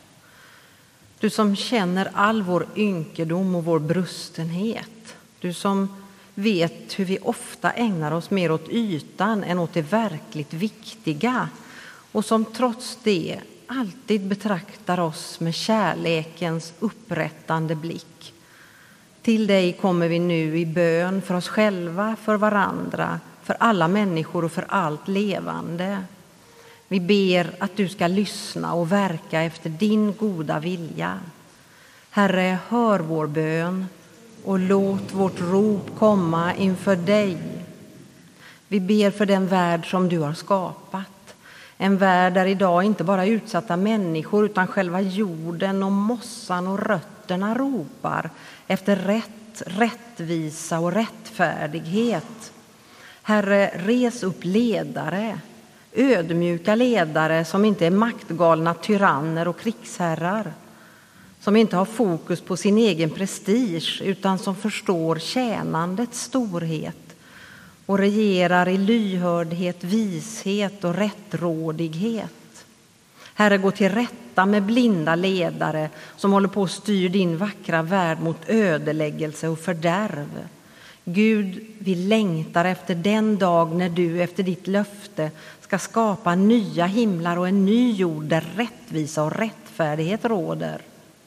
du som känner all vår ynkedom och vår brustenhet, du som vet hur vi ofta ägnar oss mer åt ytan än åt det verkligt viktiga och som trots det alltid betraktar oss med kärlekens upprättande blick. Till dig kommer vi nu i bön för oss själva, för varandra, för alla människor och för allt levande. Vi ber att du ska lyssna och verka efter din goda vilja. Herre, hör vår bön och låt vårt rop komma inför dig. Vi ber för den värld som du har skapat. En värld där idag inte bara utsatta människor utan själva jorden och mossan och rötterna ropar efter rätt, rättvisa och rättfärdighet. Herre, res upp ledare, ödmjuka ledare som inte är maktgalna tyranner och krigsherrar, som inte har fokus på sin egen prestige utan som förstår tjänandets storhet och regerar i lyhördhet, vishet och rättrådighet. Herre, gå till rätta med blinda ledare som håller på att styra din vackra värld mot ödeläggelse och fördärv. Gud, vi längtar efter den dag när du efter ditt löfte ska skapa nya himlar och en ny jord där rättvisa och rättfärdighet råder.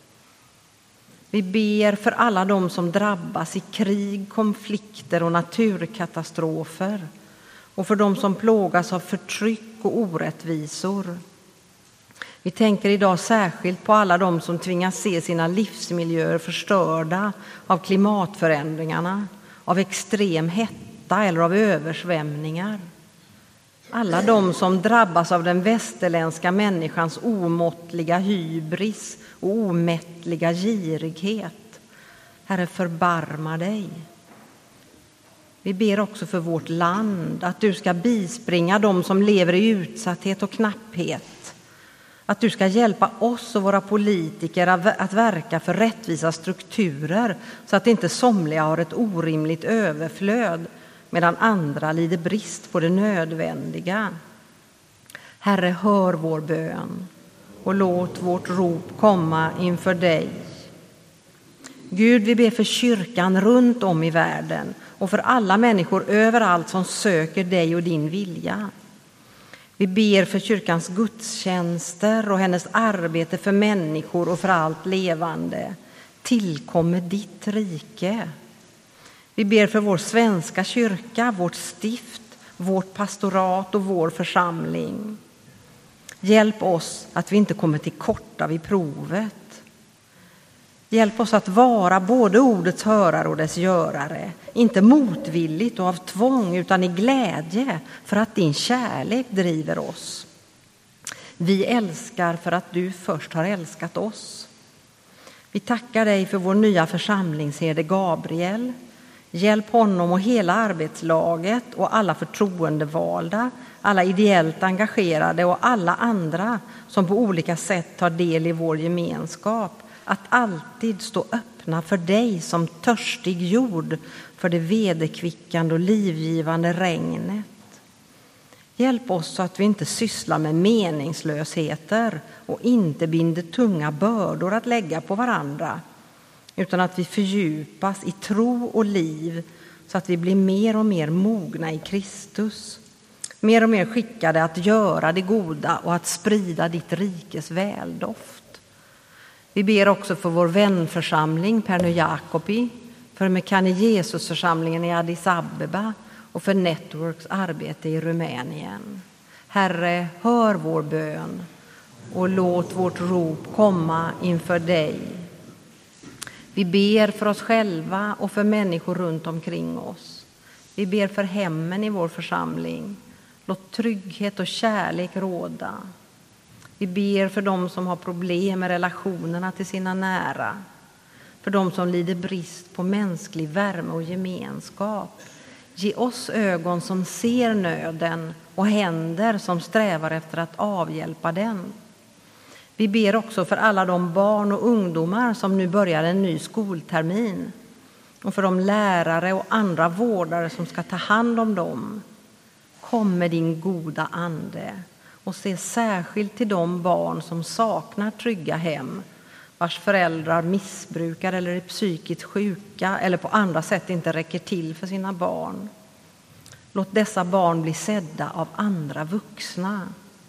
Vi ber för alla de som drabbas i krig, konflikter och naturkatastrofer och för de som plågas av förtryck och orättvisor. Vi tänker idag särskilt på alla de som tvingas se sina livsmiljöer förstörda av klimatförändringarna, av extrem hetta eller av översvämningar. Alla de som drabbas av den västerländska människans omåttliga hybris och omättliga girighet. Herre, förbarma dig. Vi ber också för vårt land att du ska bispringa dem som lever i utsatthet och knapphet. Att du ska hjälpa oss och våra politiker att verka för rättvisa strukturer så att inte somliga har ett orimligt överflöd medan andra lider brist på det nödvändiga. Herre, hör vår bön och låt vårt rop komma inför dig. Gud, vi ber för kyrkan runt om i världen och för alla människor överallt som söker dig och din vilja. Vi ber för kyrkans gudstjänster och hennes arbete för människor och för allt levande. Tillkommer ditt rike. Vi ber för vår svenska kyrka, vårt stift, vårt pastorat och vår församling. Hjälp oss att vi inte kommer till korta vid provet. Hjälp oss att vara både ordets hörare och dess görare, inte motvilligt och av tvång utan i glädje för att din kärlek driver oss. Vi älskar för att du först har älskat oss. Vi tackar dig för vår nya församlingsherde Gabriel. Hjälp honom och hela arbetslaget och alla förtroendevalda, alla ideellt engagerade och alla andra som på olika sätt tar del i vår gemenskap. Att alltid stå öppna för dig som törstig jord, för det vederkvickande och livgivande regnet. Hjälp oss så att vi inte sysslar med meningslösheter och inte binder tunga bördor att lägga på varandra, utan att vi fördjupas i tro och liv så att vi blir mer och mer mogna i Kristus. Mer och mer skickade att göra det goda och att sprida ditt rikes väldoft. Vi ber också för vår vänförsamling Pernu Jacobi, för Mekane Jesusförsamlingen i Addis Abeba och för Networks arbete i Rumänien. Herre, hör vår bön och låt vårt rop komma inför dig. Vi ber för oss själva och för människor runt omkring oss. Vi ber för hemmen i vår församling. Låt trygghet och kärlek råda. Vi ber för dem som har problem med relationerna till sina nära. För dem som lider brist på mänsklig värme och gemenskap. Ge oss ögon som ser nöden och händer som strävar efter att avhjälpa den. Vi ber också för alla de barn och ungdomar som nu börjar en ny skoltermin. Och för de lärare och andra vårdare som ska ta hand om dem. Kom med din goda ande. Och se särskilt till de barn som saknar trygga hem, vars föräldrar missbrukar eller är psykiskt sjuka eller på andra sätt inte räcker till för sina barn. Låt dessa barn bli sedda av andra vuxna.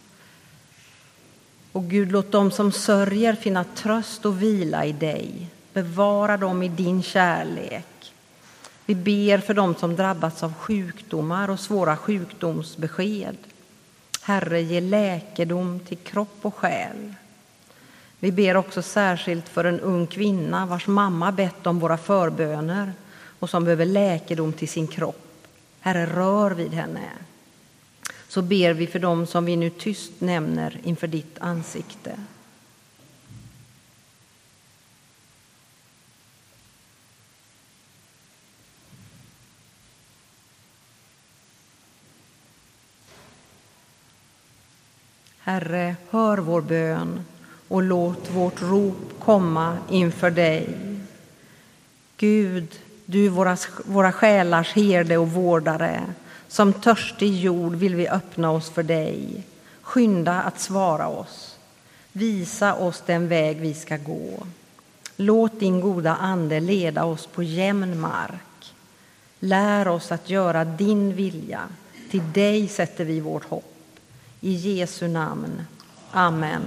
Och Gud, låt dem som sörjer finna tröst och vila i dig. Bevara dem i din kärlek. Vi ber för dem som drabbats av sjukdomar och svåra sjukdomsbesked. Herre, ge läkedom till kropp och själ. Vi ber också särskilt för en ung kvinna vars mamma bett om våra förböner och som behöver läkedom till sin kropp. Herre, rör vid henne. Så ber vi för dem som vi nu tyst nämner inför ditt ansikte. Herre, hör vår bön och låt vårt rop komma inför dig. Gud, du våra, våra själars herde och vårdare, som törstig jord vill vi öppna oss för dig. Skynda att svara oss. Visa oss den väg vi ska gå. Låt din goda ande leda oss på jämn mark. Lär oss att göra din vilja. Till dig sätter vi vårt hopp. I Jesu namn. Amen.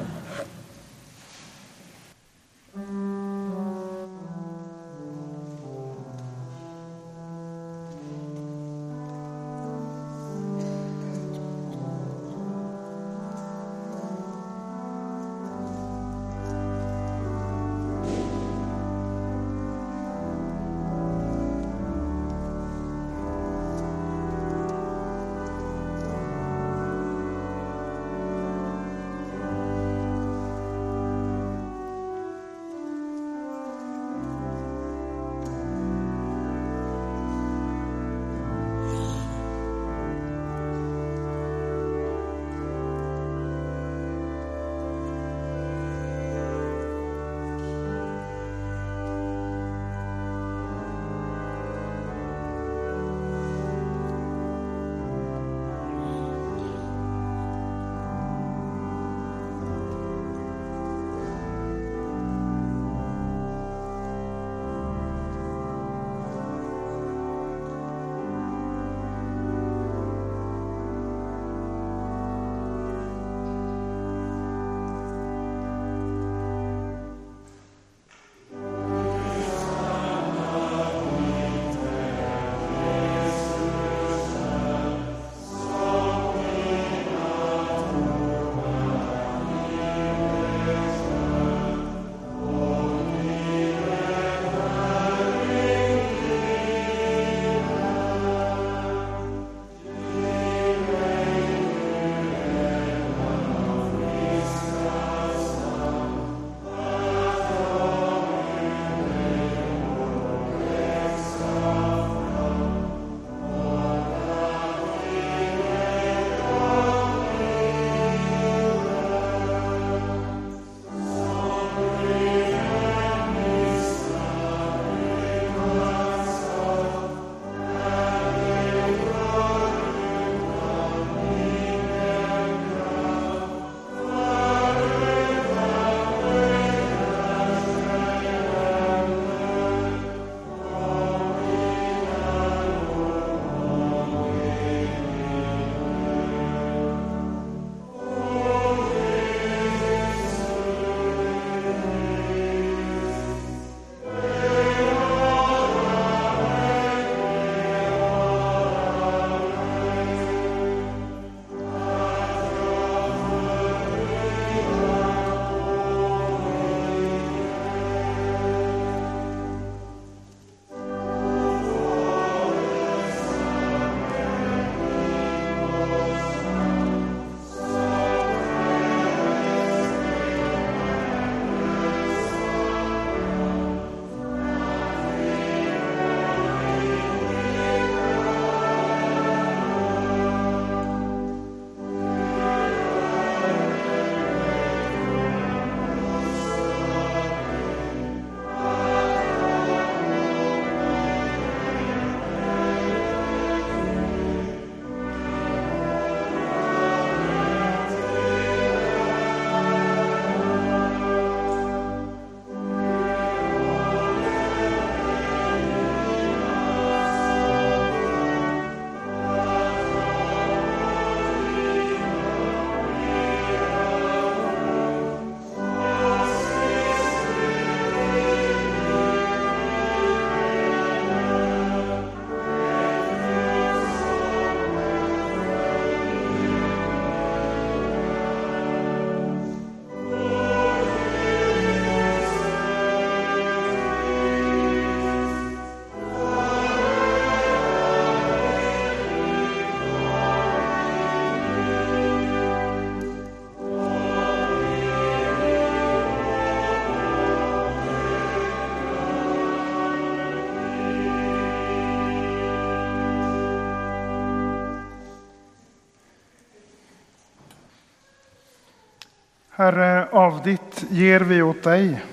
Herre, av ditt ger vi åt dig.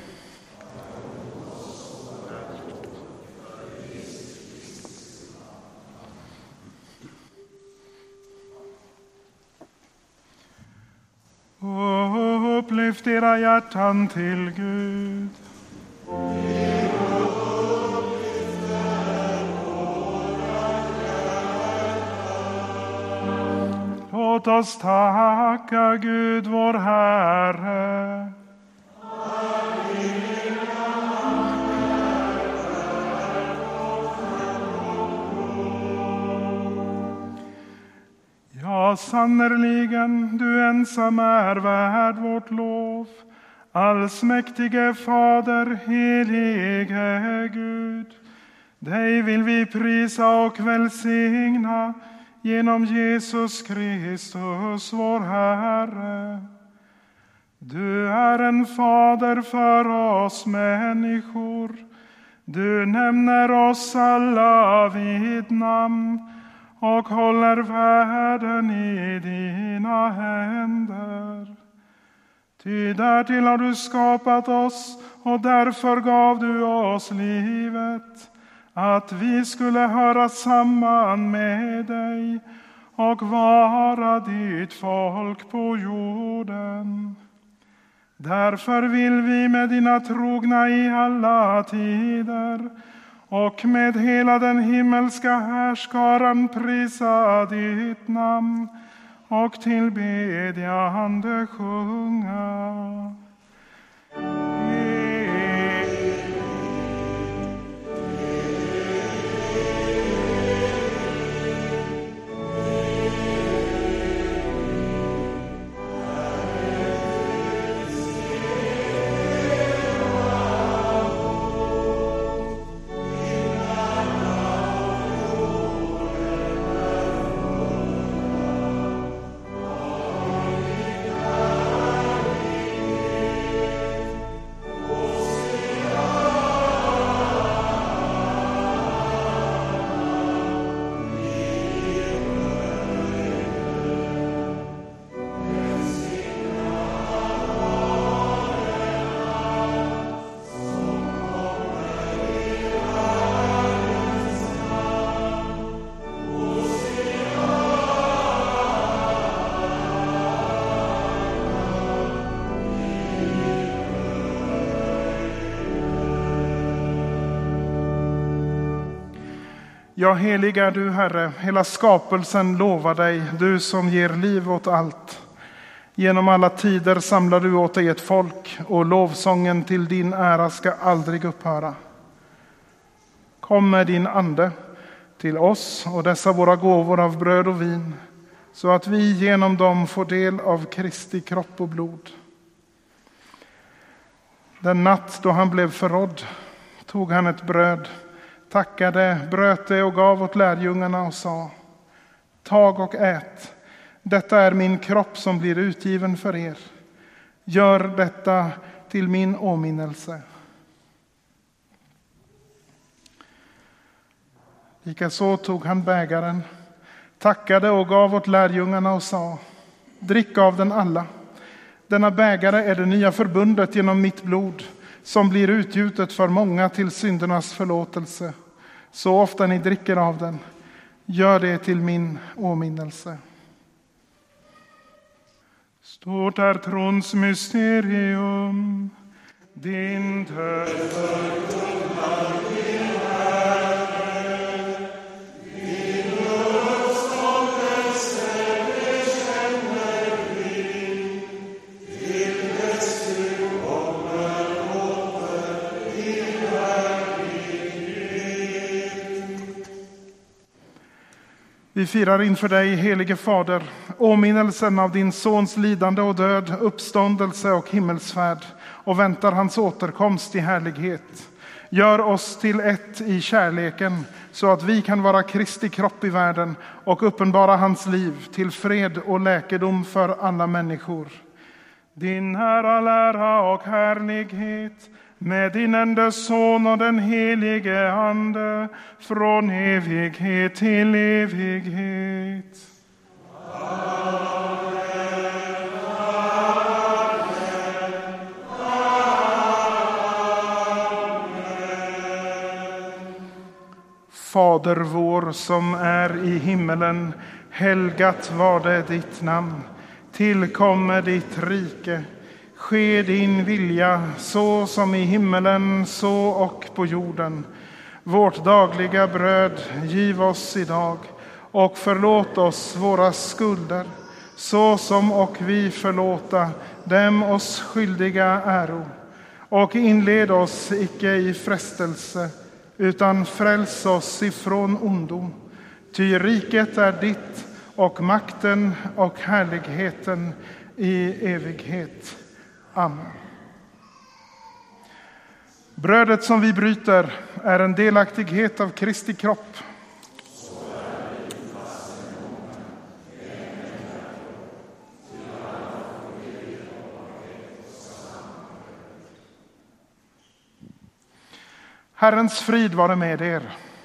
Och upplyft era hjärtan till Gud. Låt oss tacka Gud vår Herre. Ja, sannerligen, du ensam är värd vårt lov. Allsmäktige Fader, helige Gud. Dig vill vi prisa och välsigna genom Jesus Kristus, vår Herre. Du är en fader för oss människor. Du nämner oss alla vid namn och håller världen i dina händer. Ty därtill har du skapat oss och därför gav du oss livet, att vi skulle höra samman med dig och vara ditt folk på jorden. Därför vill vi med dina trogna i alla tider och med hela den himmelska härskaran prisa ditt namn och tillbedjande sjunga. Ja, heliga är du, Herre, hela skapelsen lovar dig, du som ger liv åt allt. Genom alla tider samlar du åt dig ett folk, och lovsången till din ära ska aldrig upphöra. Kom med din ande till oss och dessa våra gåvor av bröd och vin, så att vi genom dem får del av Kristi kropp och blod. Den natt då han blev förrådd tog han ett bröd, tackade, bröt det och gav åt lärjungarna och sa: tag och ät, detta är min kropp som blir utgiven för er. Gör detta till min åminnelse. Likaså tog han bägaren, tackade och gav åt lärjungarna och sa: drick av den alla. Denna bägare är det nya förbundet genom mitt blod, som blir utgjutet för många till syndernas förlåtelse. Så ofta ni dricker av den, gör det till min åminnelse. Stort är trons mysterium, din död förkunnar din Herre, din uppståndelse bekänner vi, till dess du kommer åter i härlighet. Vi firar inför dig, helige Fader, åminnelsen av din sons lidande och död, uppståndelse och himmelsfärd, och väntar hans återkomst i härlighet. Gör oss till ett i kärleken, så att vi kan vara Kristi kropp i världen och uppenbara hans liv till fred och läkedom för alla människor. Din är all ära och härlighet, med din enda son och den helige ande, från evighet till evighet. Amen. Amen. Fader vår som är i himmelen, helgat var det ditt namn. Tillkommer ditt rike. Ske din vilja så som i himmelen så och på jorden. Vårt dagliga bröd giv oss idag och förlåt oss våra skulder så som och vi förlåta dem oss skyldiga äro. Och inled oss icke i frestelse utan fräls oss ifrån ondo. Ty riket är ditt och makten och härligheten i evighet. Amen. Brödet som vi bryter är en delaktighet av Kristi kropp. Herrens frid vare med er.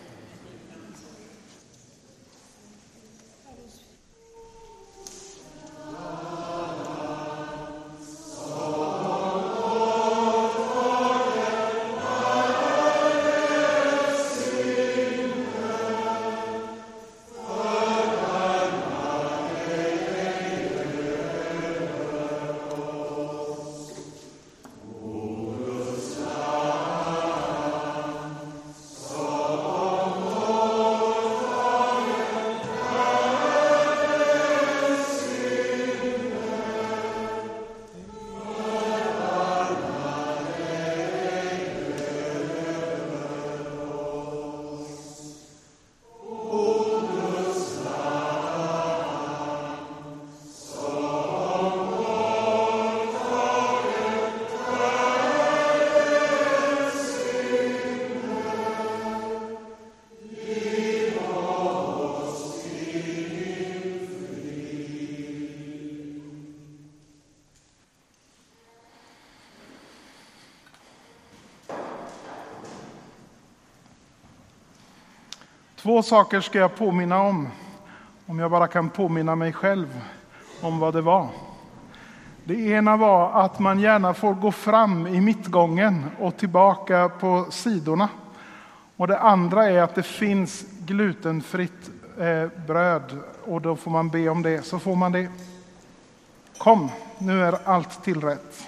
Två saker ska jag påminna om, om jag bara kan påminna mig själv om vad det var. Det ena var att man gärna får gå fram i mittgången och tillbaka på sidorna. Och det andra är att det finns glutenfritt eh, bröd och då får man be om det, så får man det. Kom, nu är allt tillrätt.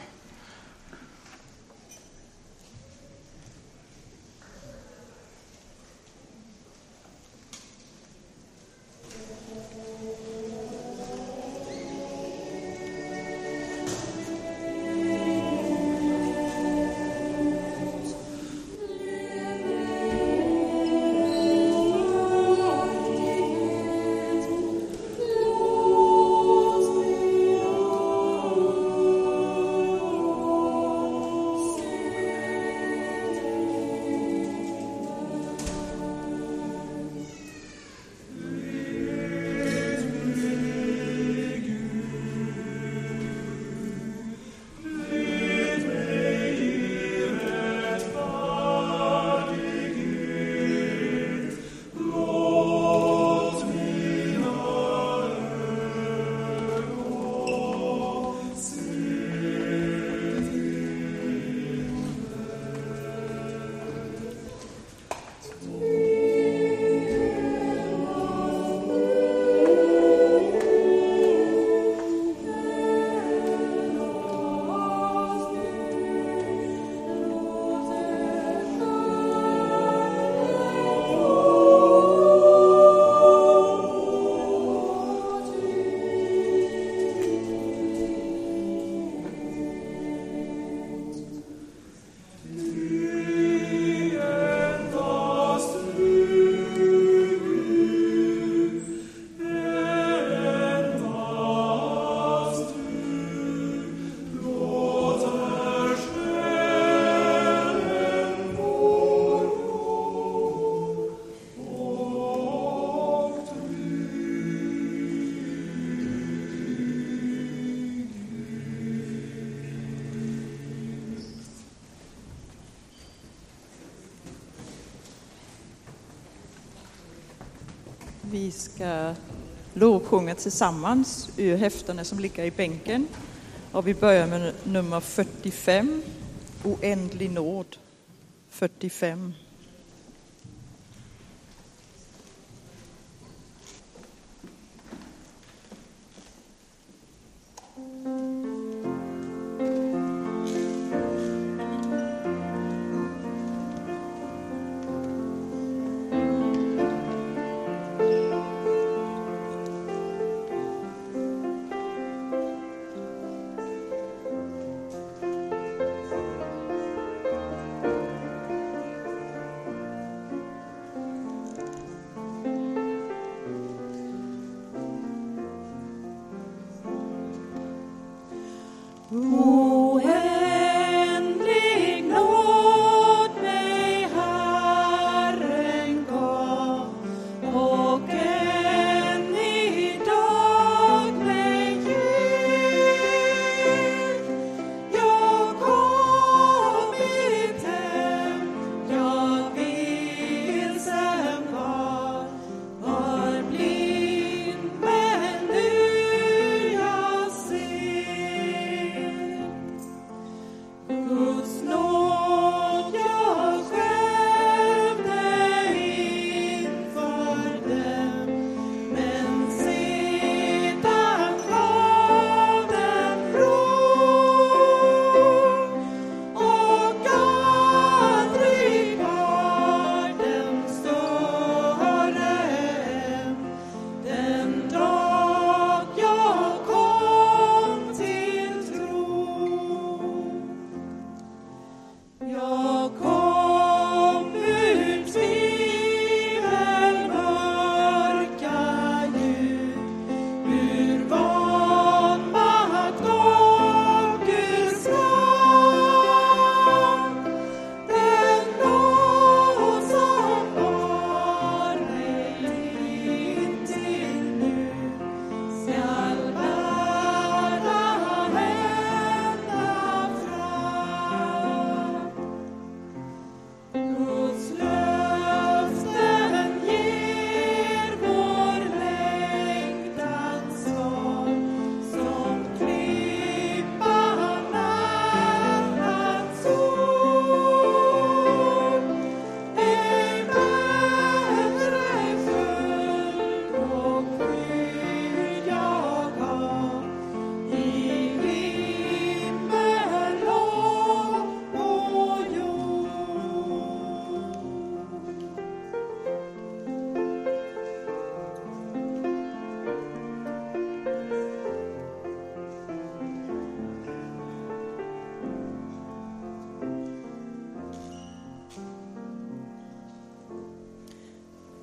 Vi ska lovsjunga tillsammans ur häftena som ligger i bänken. Och vi börjar med nummer fyrtiofem, Oändlig nåd. fyrtiofem.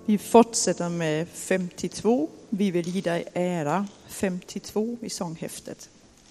Vi fortsätter med femtiotvå. Vi vill ge dig ära. femtiotvå i sånghäftet.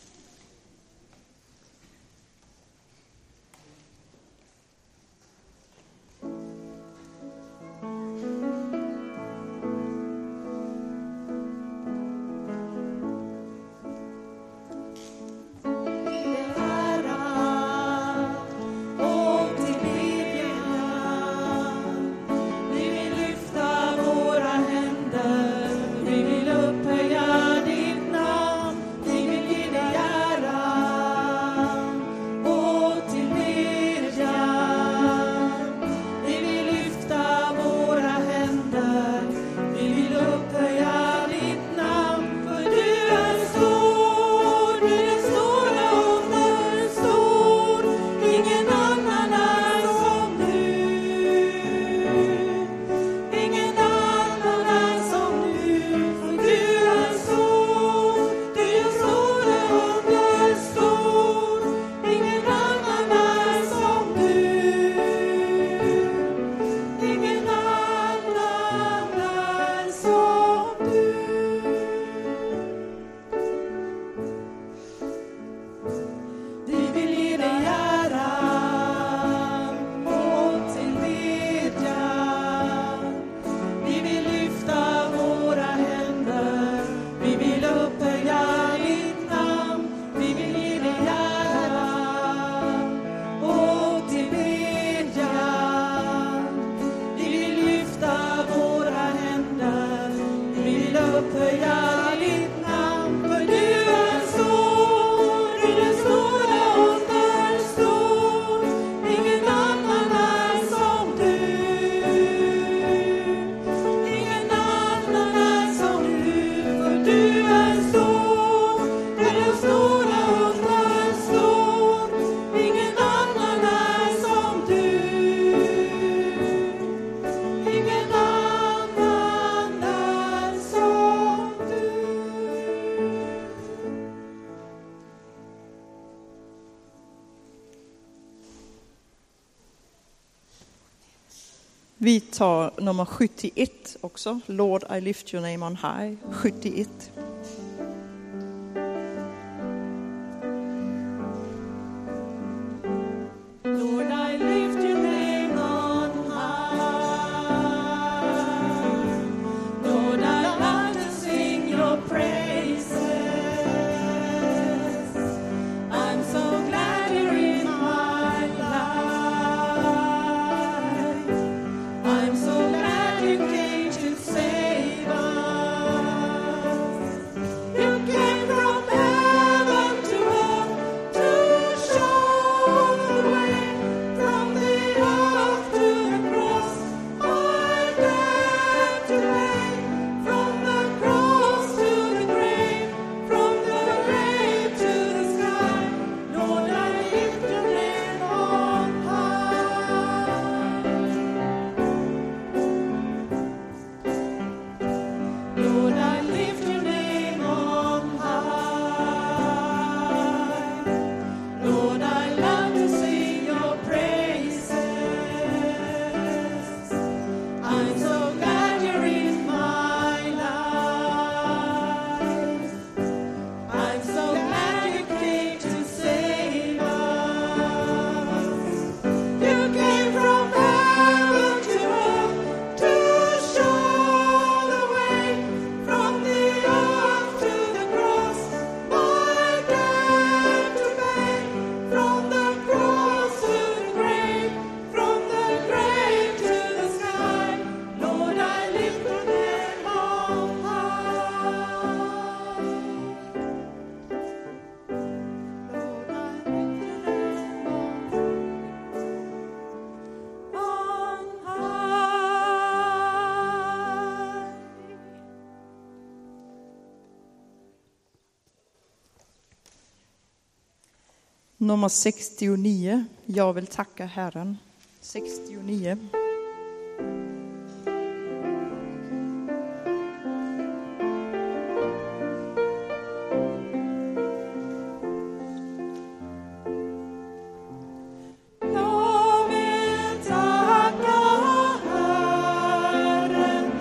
Vi tar nummer sjuttioett också. Lord, I lift your name on high. sjuttioett. Nummer sextionio. Jag vill tacka Herren. sextionio. Jag vill tacka Herren.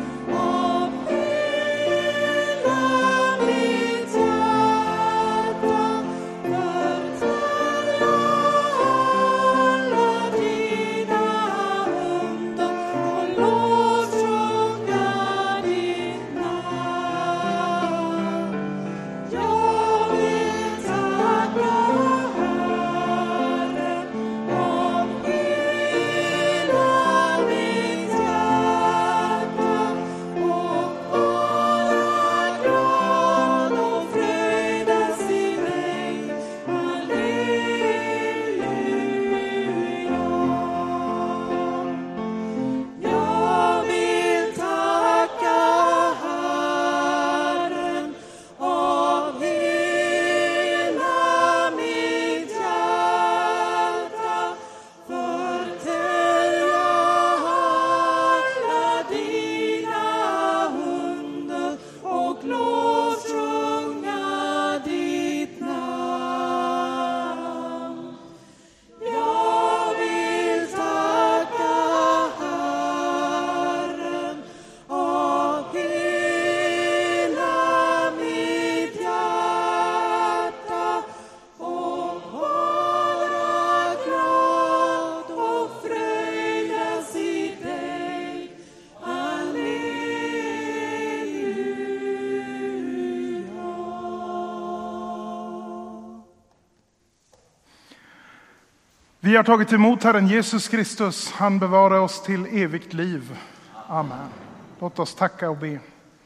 Vi har tagit emot Herren Jesus Kristus. Han bevarar oss till evigt liv. Amen. Låt oss tacka och be.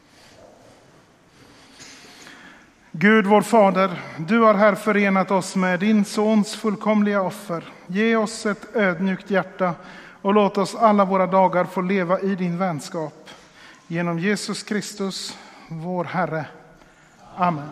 Gud vår Fader, du har här förenat oss med din sons fullkomliga offer. Ge oss ett ödmjukt hjärta och låt oss alla våra dagar få leva i din vänskap. Genom Jesus Kristus, vår Herre. Amen.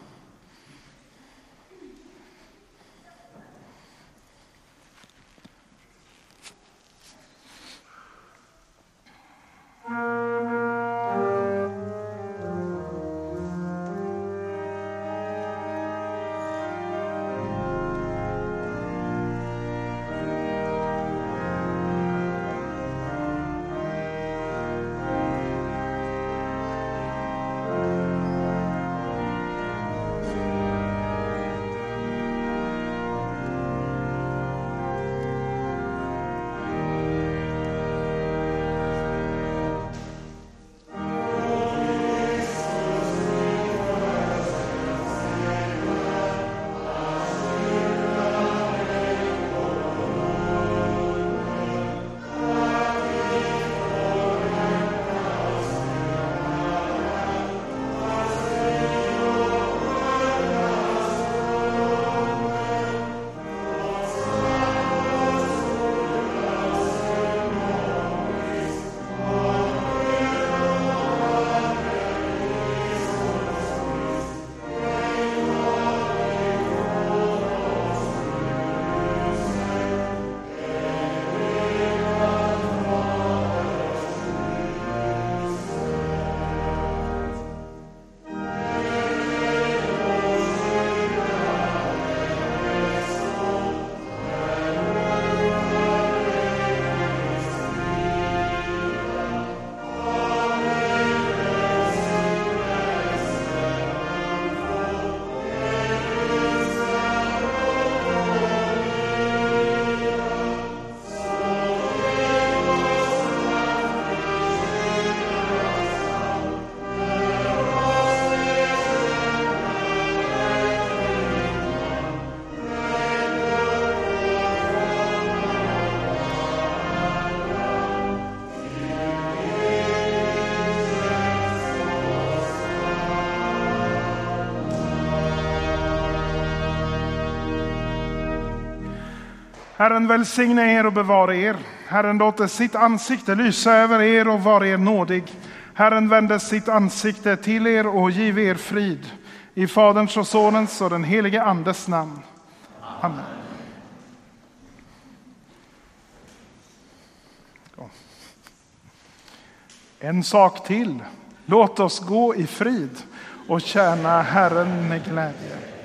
Herren välsigne er och bevara er. Herren låter sitt ansikte lysa över er och vara er nådig. Herren vänder sitt ansikte till er och giv er frid. I Faderns och Sonens och den helige Andes namn. Amen. En sak till. Låt oss gå i frid och tjäna Herren med glädje.